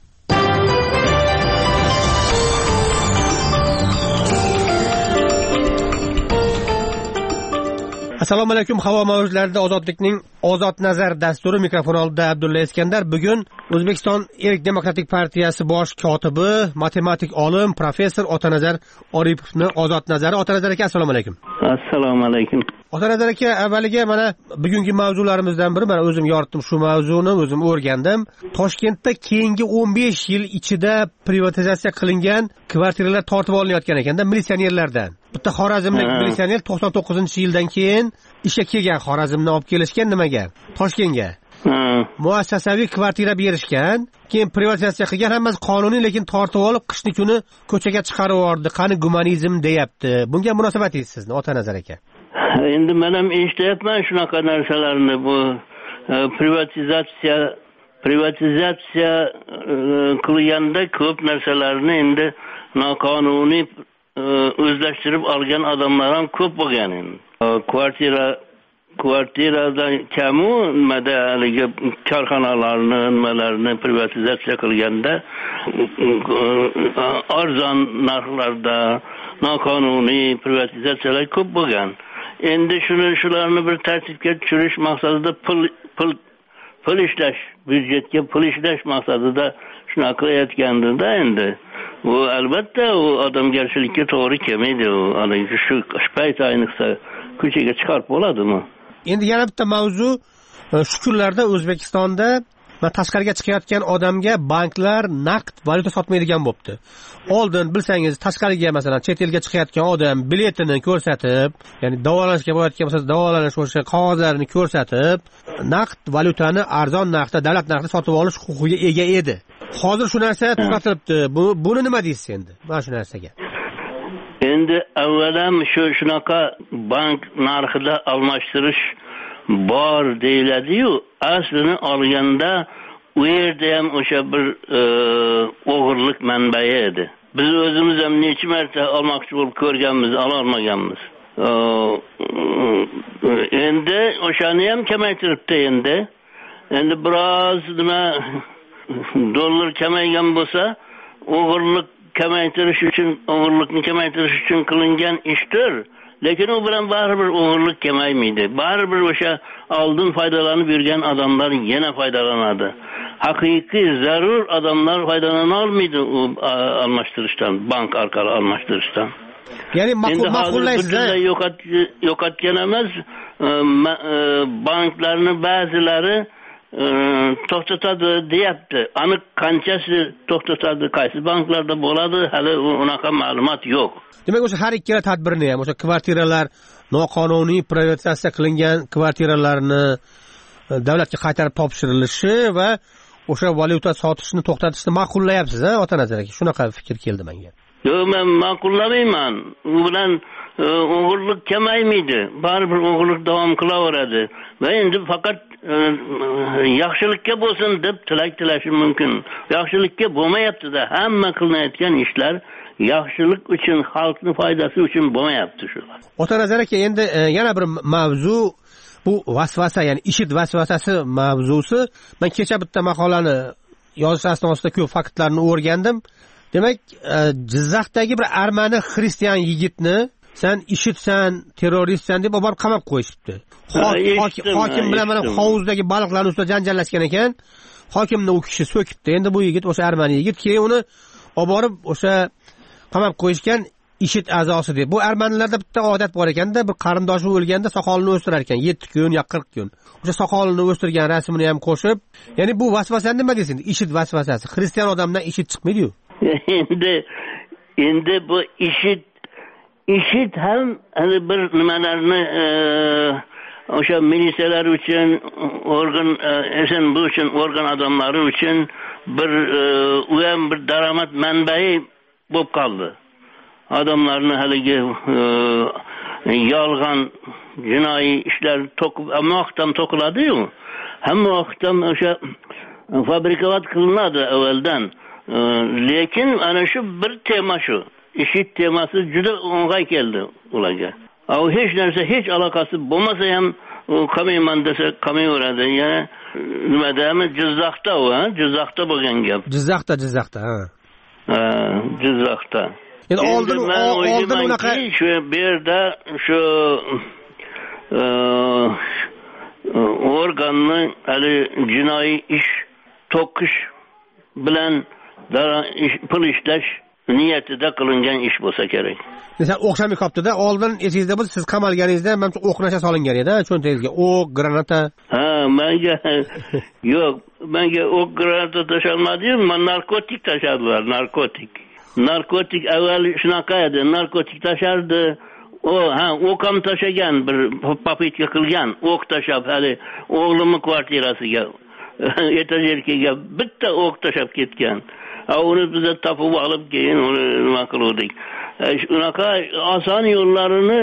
[SPEAKER 4] Assalomu alaykum. Havo mavjlarida ozodlikning Ozod nazar dasturi, mikrofon oldida Abdulla Iskandar. Bugun O'zbekiston Erk Demokratik partiyasi bosh kotibi, matematik olim, professor Otanazar Oripovni Ozod nazari. Otanazar aka, assalomu alaykum.
[SPEAKER 21] Assalomu alaykum.
[SPEAKER 4] Otanazar aka, avvaliga mana bugungi mavzularimizdan biri, men o'zim yoritdim shu mavzuni, o'zim o'rgandim. Toshkentda keyingi 15 yil ichida privatizatsiya qilingan kvartiralar tortib olinayotgan ekanda militsionerlardan. Bitta xorazmlik militsioner 99-yildan keyin ishga kelgan, Xorazmdan olib kelishgan nimaga? Toshkentga. Muassasaviy kvartira berishgan, keyin privatizatsiya qilgan, hammasi qonuniy, lekin tortib olib qishni kuni ko'chaga chiqarib yubordi. Qani gumanizm deyapti. Bunga munosabatingiz sizni, Otanazar aka?
[SPEAKER 21] Endi men ham eshityapman shunaqa narsalarni. Bu privatizatsiya qilganda ko'p narsalarni endi noqonuniy o'zlashtirib olgan odamlar ham ko'p bo'lgan. Kvartiradan kamu nimada haligi korxonalarni, nimalarni privatizatsiya qilganda arzon narxlarda noqonuniy privatizatsiyalar ko'p bo'lgan. Endi shularni bir tartibga tushirish maqsadida pul ishlash, byudjetga pul ishlash maqsadida shunaqa qilayotganda endi bu albatta u odamgarchilikka to'g'ri kelmaydi. U shu payt ayniqsa ko'chaga chiqarib bo'ladimi?
[SPEAKER 4] Endi yana bitta mavzu, shu kunlarda O'zbekistonda tashqariga chiqayotgan odamga banklar naqd valyuta sotmaydigan bo'libdi. Oldin bilsangiz, tashqariga masalan chet elga chiqayotgan odam biletini ko'rsatib, ya'ni davolanishga borayotgan bo'lsa, davolanish o'sha qog'ozlarini ko'rsatib, naqd valyutani arzon narxda, davlat narxida sotib olish huquqiga ega edi. Hozir shu narsa to'xtatilibdi. Buni nima deysiz endi? Mana shu narsaga.
[SPEAKER 21] Endi avvalam shunaqa bank narxida almashtirish bor deyiladi-yu, aslini olganda u yerda ham o'sha bir o'g'irlik manbai edi. Biz o'zimiz ham necha marta olmoqchi bo'lib ko'rganmiz, ololmaganmiz. Endi o'shani ham kamaytiribdi endi. Endi biroz nima dollar kamaygan bo'lsa, o'g'irlikni kamaytirish uchun qilingan ishdir. Lekin u bilan baribir o'g'irlik kamaymaydi. Baribir o'sha oldin foydalanib yurgan odamlar yana foydalanadi. Haqiqiy zarur odamlar foydalana olmaydi u almashtirishdan, bank orqali almashtirishdan.
[SPEAKER 4] Ya'ni ma'qullaysiz,
[SPEAKER 21] yo'qotgan emas, banklarni ba'zilari to'xtatadi deyapti. Aniq qanchasi to'xtatadi, qaysi banklarda bo'ladi, hali unaqa ma'lumot yo'q.
[SPEAKER 4] Demak, o'sha har ikkala tadbirni ham, o'sha kvartiralar, noqonuniy privatizatsiya qilingan kvartiralarni davlatga qaytarib topshirilishi va o'sha valyuta sotishni to'xtatishni ma'qullayapsiz, Otanazar aka? Shunaqa fikr keldi menga.
[SPEAKER 21] Yo'q, men ma'qullamayman. U bilan o'g'irlik kamaymaydi. Baribir o'g'irlik davom qilaveradi. Va endi faqat yaxshilikka bo'lsin deb tilak tilashim mumkin. Yaxshilikka bo'lmayapti-da. Hamma qilinayotgan ishlar yaxshilik uchun, xalqning foydasi uchun bo'lmayapti shular.
[SPEAKER 4] Otanazar aka, endi yana bir mavzu, bu vasvasa, ya'ni IShID vasvasasi mavzusi. Men kecha bitta maqolani yozish asnosida ko'p faktlarni o'rgandim. Demak, Jizzaxdagi bir armani xristian yigitni sen IShIDsan, terroristsan deb olib qamab qo'yishibdi. Hokim bilan mana hovuzdagi baliqlarning ustida janjallashgan ekan. Hokimni u kishi so'kibdi. Endi bu yigit o'sha armani yigit, keyin uni olib borib o'sha qamab qo'yishgan IShID a'zosi deb. Bu armanlarda bitta odat bor ekanda, bir qarindoshi o'lganda soqolini o'stirar ekan, 7 kun yo 40 kun. O'sha soqolini o'stirgan rasmini ham qo'shib, ya'ni bu vasvasa nima deysiz? IShID vasvasasi. Xristian odamdan IShID chiqmaydi-yu.
[SPEAKER 21] Endi bu IShID ham bir nimalarni o'sha militsiyalar uchun, organ bu uchun organ odamlari uchun bir u ham bir daromad manbai bo'lib qoldi. Odamlarni haligi yolg'on jinoiy ishlar hamma vaqtdan to'qiladi-yu. Hamma vaqtdan o'sha fabrikovat qilinadi avvaldan. Lekin ana shu bir tema shu. IShID temasi juda o'ng'ay keldi ularga. Hech narsa, hech aloqasi bo'lmasa ham qamayman desa qamayveradi. Yana nimadami? Jizzaxda u, Jizzaxda bo'lgan gap.
[SPEAKER 4] Jizzaxda, ha.
[SPEAKER 21] Jizzaxda.
[SPEAKER 4] Endi oldin unaqa
[SPEAKER 21] shu yerda shu organni hali jinoiy ish to'qish bilan pul ishlash niyatida qilingan ish bo'lsa kerak.
[SPEAKER 4] Mesela o'xshamay qolibdi-da. Oldin esingizda bo'lsa, siz qamalganingizda menimcha o'q nasha solingan edi, cho'ntagingizga. O'q, granata.
[SPEAKER 21] Menga yo'q, menga o'q, granata tashalmadi-yu, men narkotik tashadilar, narkotik avval shunaqa edi, narkotik tashardi. O'q ham tashagan, bir papitka qilgan, o'q tashab hali o'g'limning kvartirasiga, etajerkaga bitta o'q tashab ketgan. Uni biz topib olib keyin uni nima qildik. Unaqa oson yo'llarini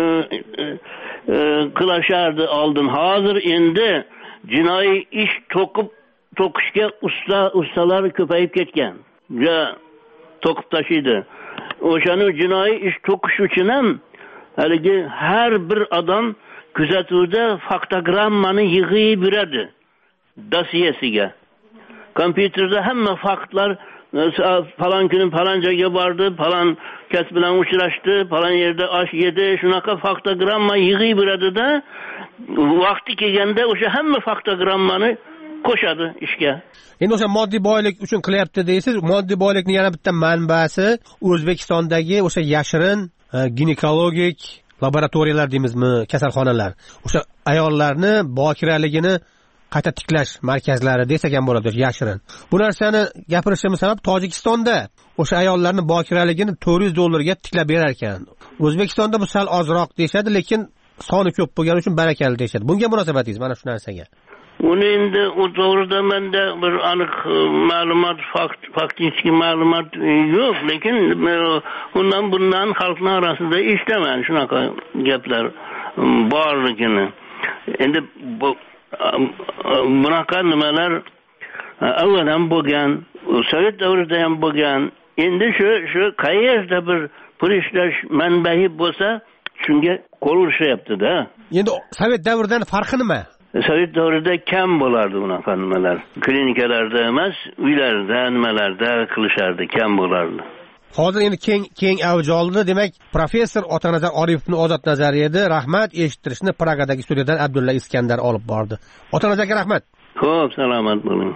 [SPEAKER 21] qilashardi oldin. Hozir endi jinoiy ish to'qishga ustalar ko'payib ketgan. To'qib tashiydi. O'shani jinoiy ish to'qish uchun ham haligi har bir odam kuzatuvda faktogrammani yig'ib yuradi dosiyasiga. Kompyuterda hamma faktlar falan kuni falan joyga bordi, falan kas bilan uchrashdi, falan yerda osh yedi, shunaqa faktogramma yig'ib yuradi-da, vaqti kelganda o'sha hamma faktogrammani qo'shadi ishga.
[SPEAKER 4] Endi o'sha moddiy boylik uchun qilyapti deysiz. Moddiy boylikning yana bitta manbasi O'zbekistondagi o'sha yashirin ginekologik laboratoriyalar deymizmi, kasalxonalar. O'sha ayollarni bokiraligini qayta tiklash markazlari desak ham bo'ladi, yashirin. Bu narsani gapirishimiz sabab Tojikistonda o'sha ayollarni bokiraligini $400 ga tiklab berar ekan. O'zbekistonda bu sal ozroq deyshadi, lekin soni ko'p bo'lgani uchun barakali deyshadi. Bunga munosabatingiz mana shu narsaga?
[SPEAKER 21] Uni endi u to'g'rida menda bir aniq ma'lumot, faktik ma'lumot yo'q, lekin bundan xalqning orasida eshitaman shunaqa gaplar borligini. Endi bunaqa nimalar avval ham bo'lgan, Sovet davrida ham bo'lgan. Endi shu qayerda bir pul ishlash manbai bo'lsa, shunga qo'l urishyapti-da.
[SPEAKER 4] Endi Sovet davridan farqi nima?
[SPEAKER 21] Sovet davrida kam bo'lardi unaqa nimalar. Klinikalarda emas, uylarda, nimalarda qilishardi, kam bo'lardi.
[SPEAKER 4] Hozir endi keng avj oldi. Demak, professor Otanazar Oripovning ozod nazari edi. Rahmat, eshittirishni Pragadagi studiyadan Abdulla Iskandar olib bordi. Otanazarga rahmat.
[SPEAKER 21] Xo'p, salomat bo'ling.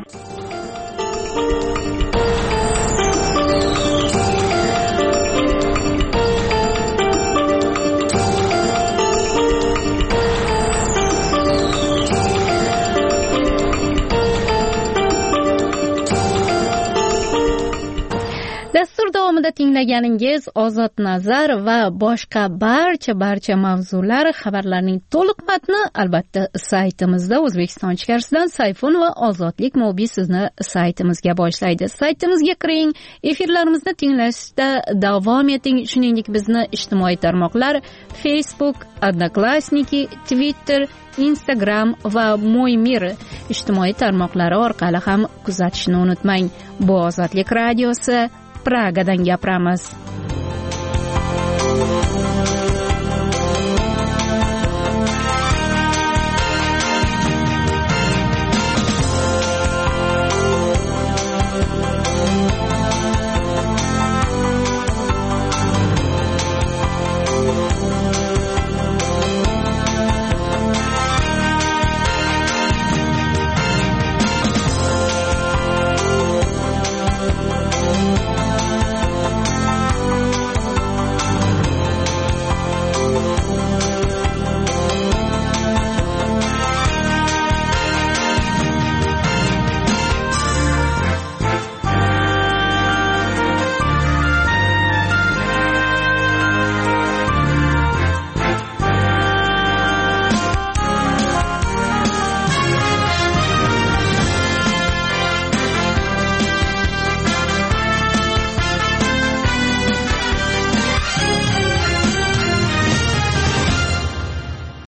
[SPEAKER 1] Dastur davomida tinglaganingiz Ozod nazar va boshqa barcha mavzular, xabarlarning to'liq matni albatta saytimizda O'zbekiston ichkarisidan Sayfun va Ozodlik mobil sizni saytimizga boshlaydi. Saytimizga kiring, efirlarimizni tinglashda davom eting. Shuningdek, bizni ijtimoiy tarmoqlar Facebook, Odnoklassniki, Twitter, Instagram va Mo'ymir ijtimoiy tarmoqlari orqali ham kuzatishni unutmang. Bu Ozodlik radiosi, Pragadan gapiramiz.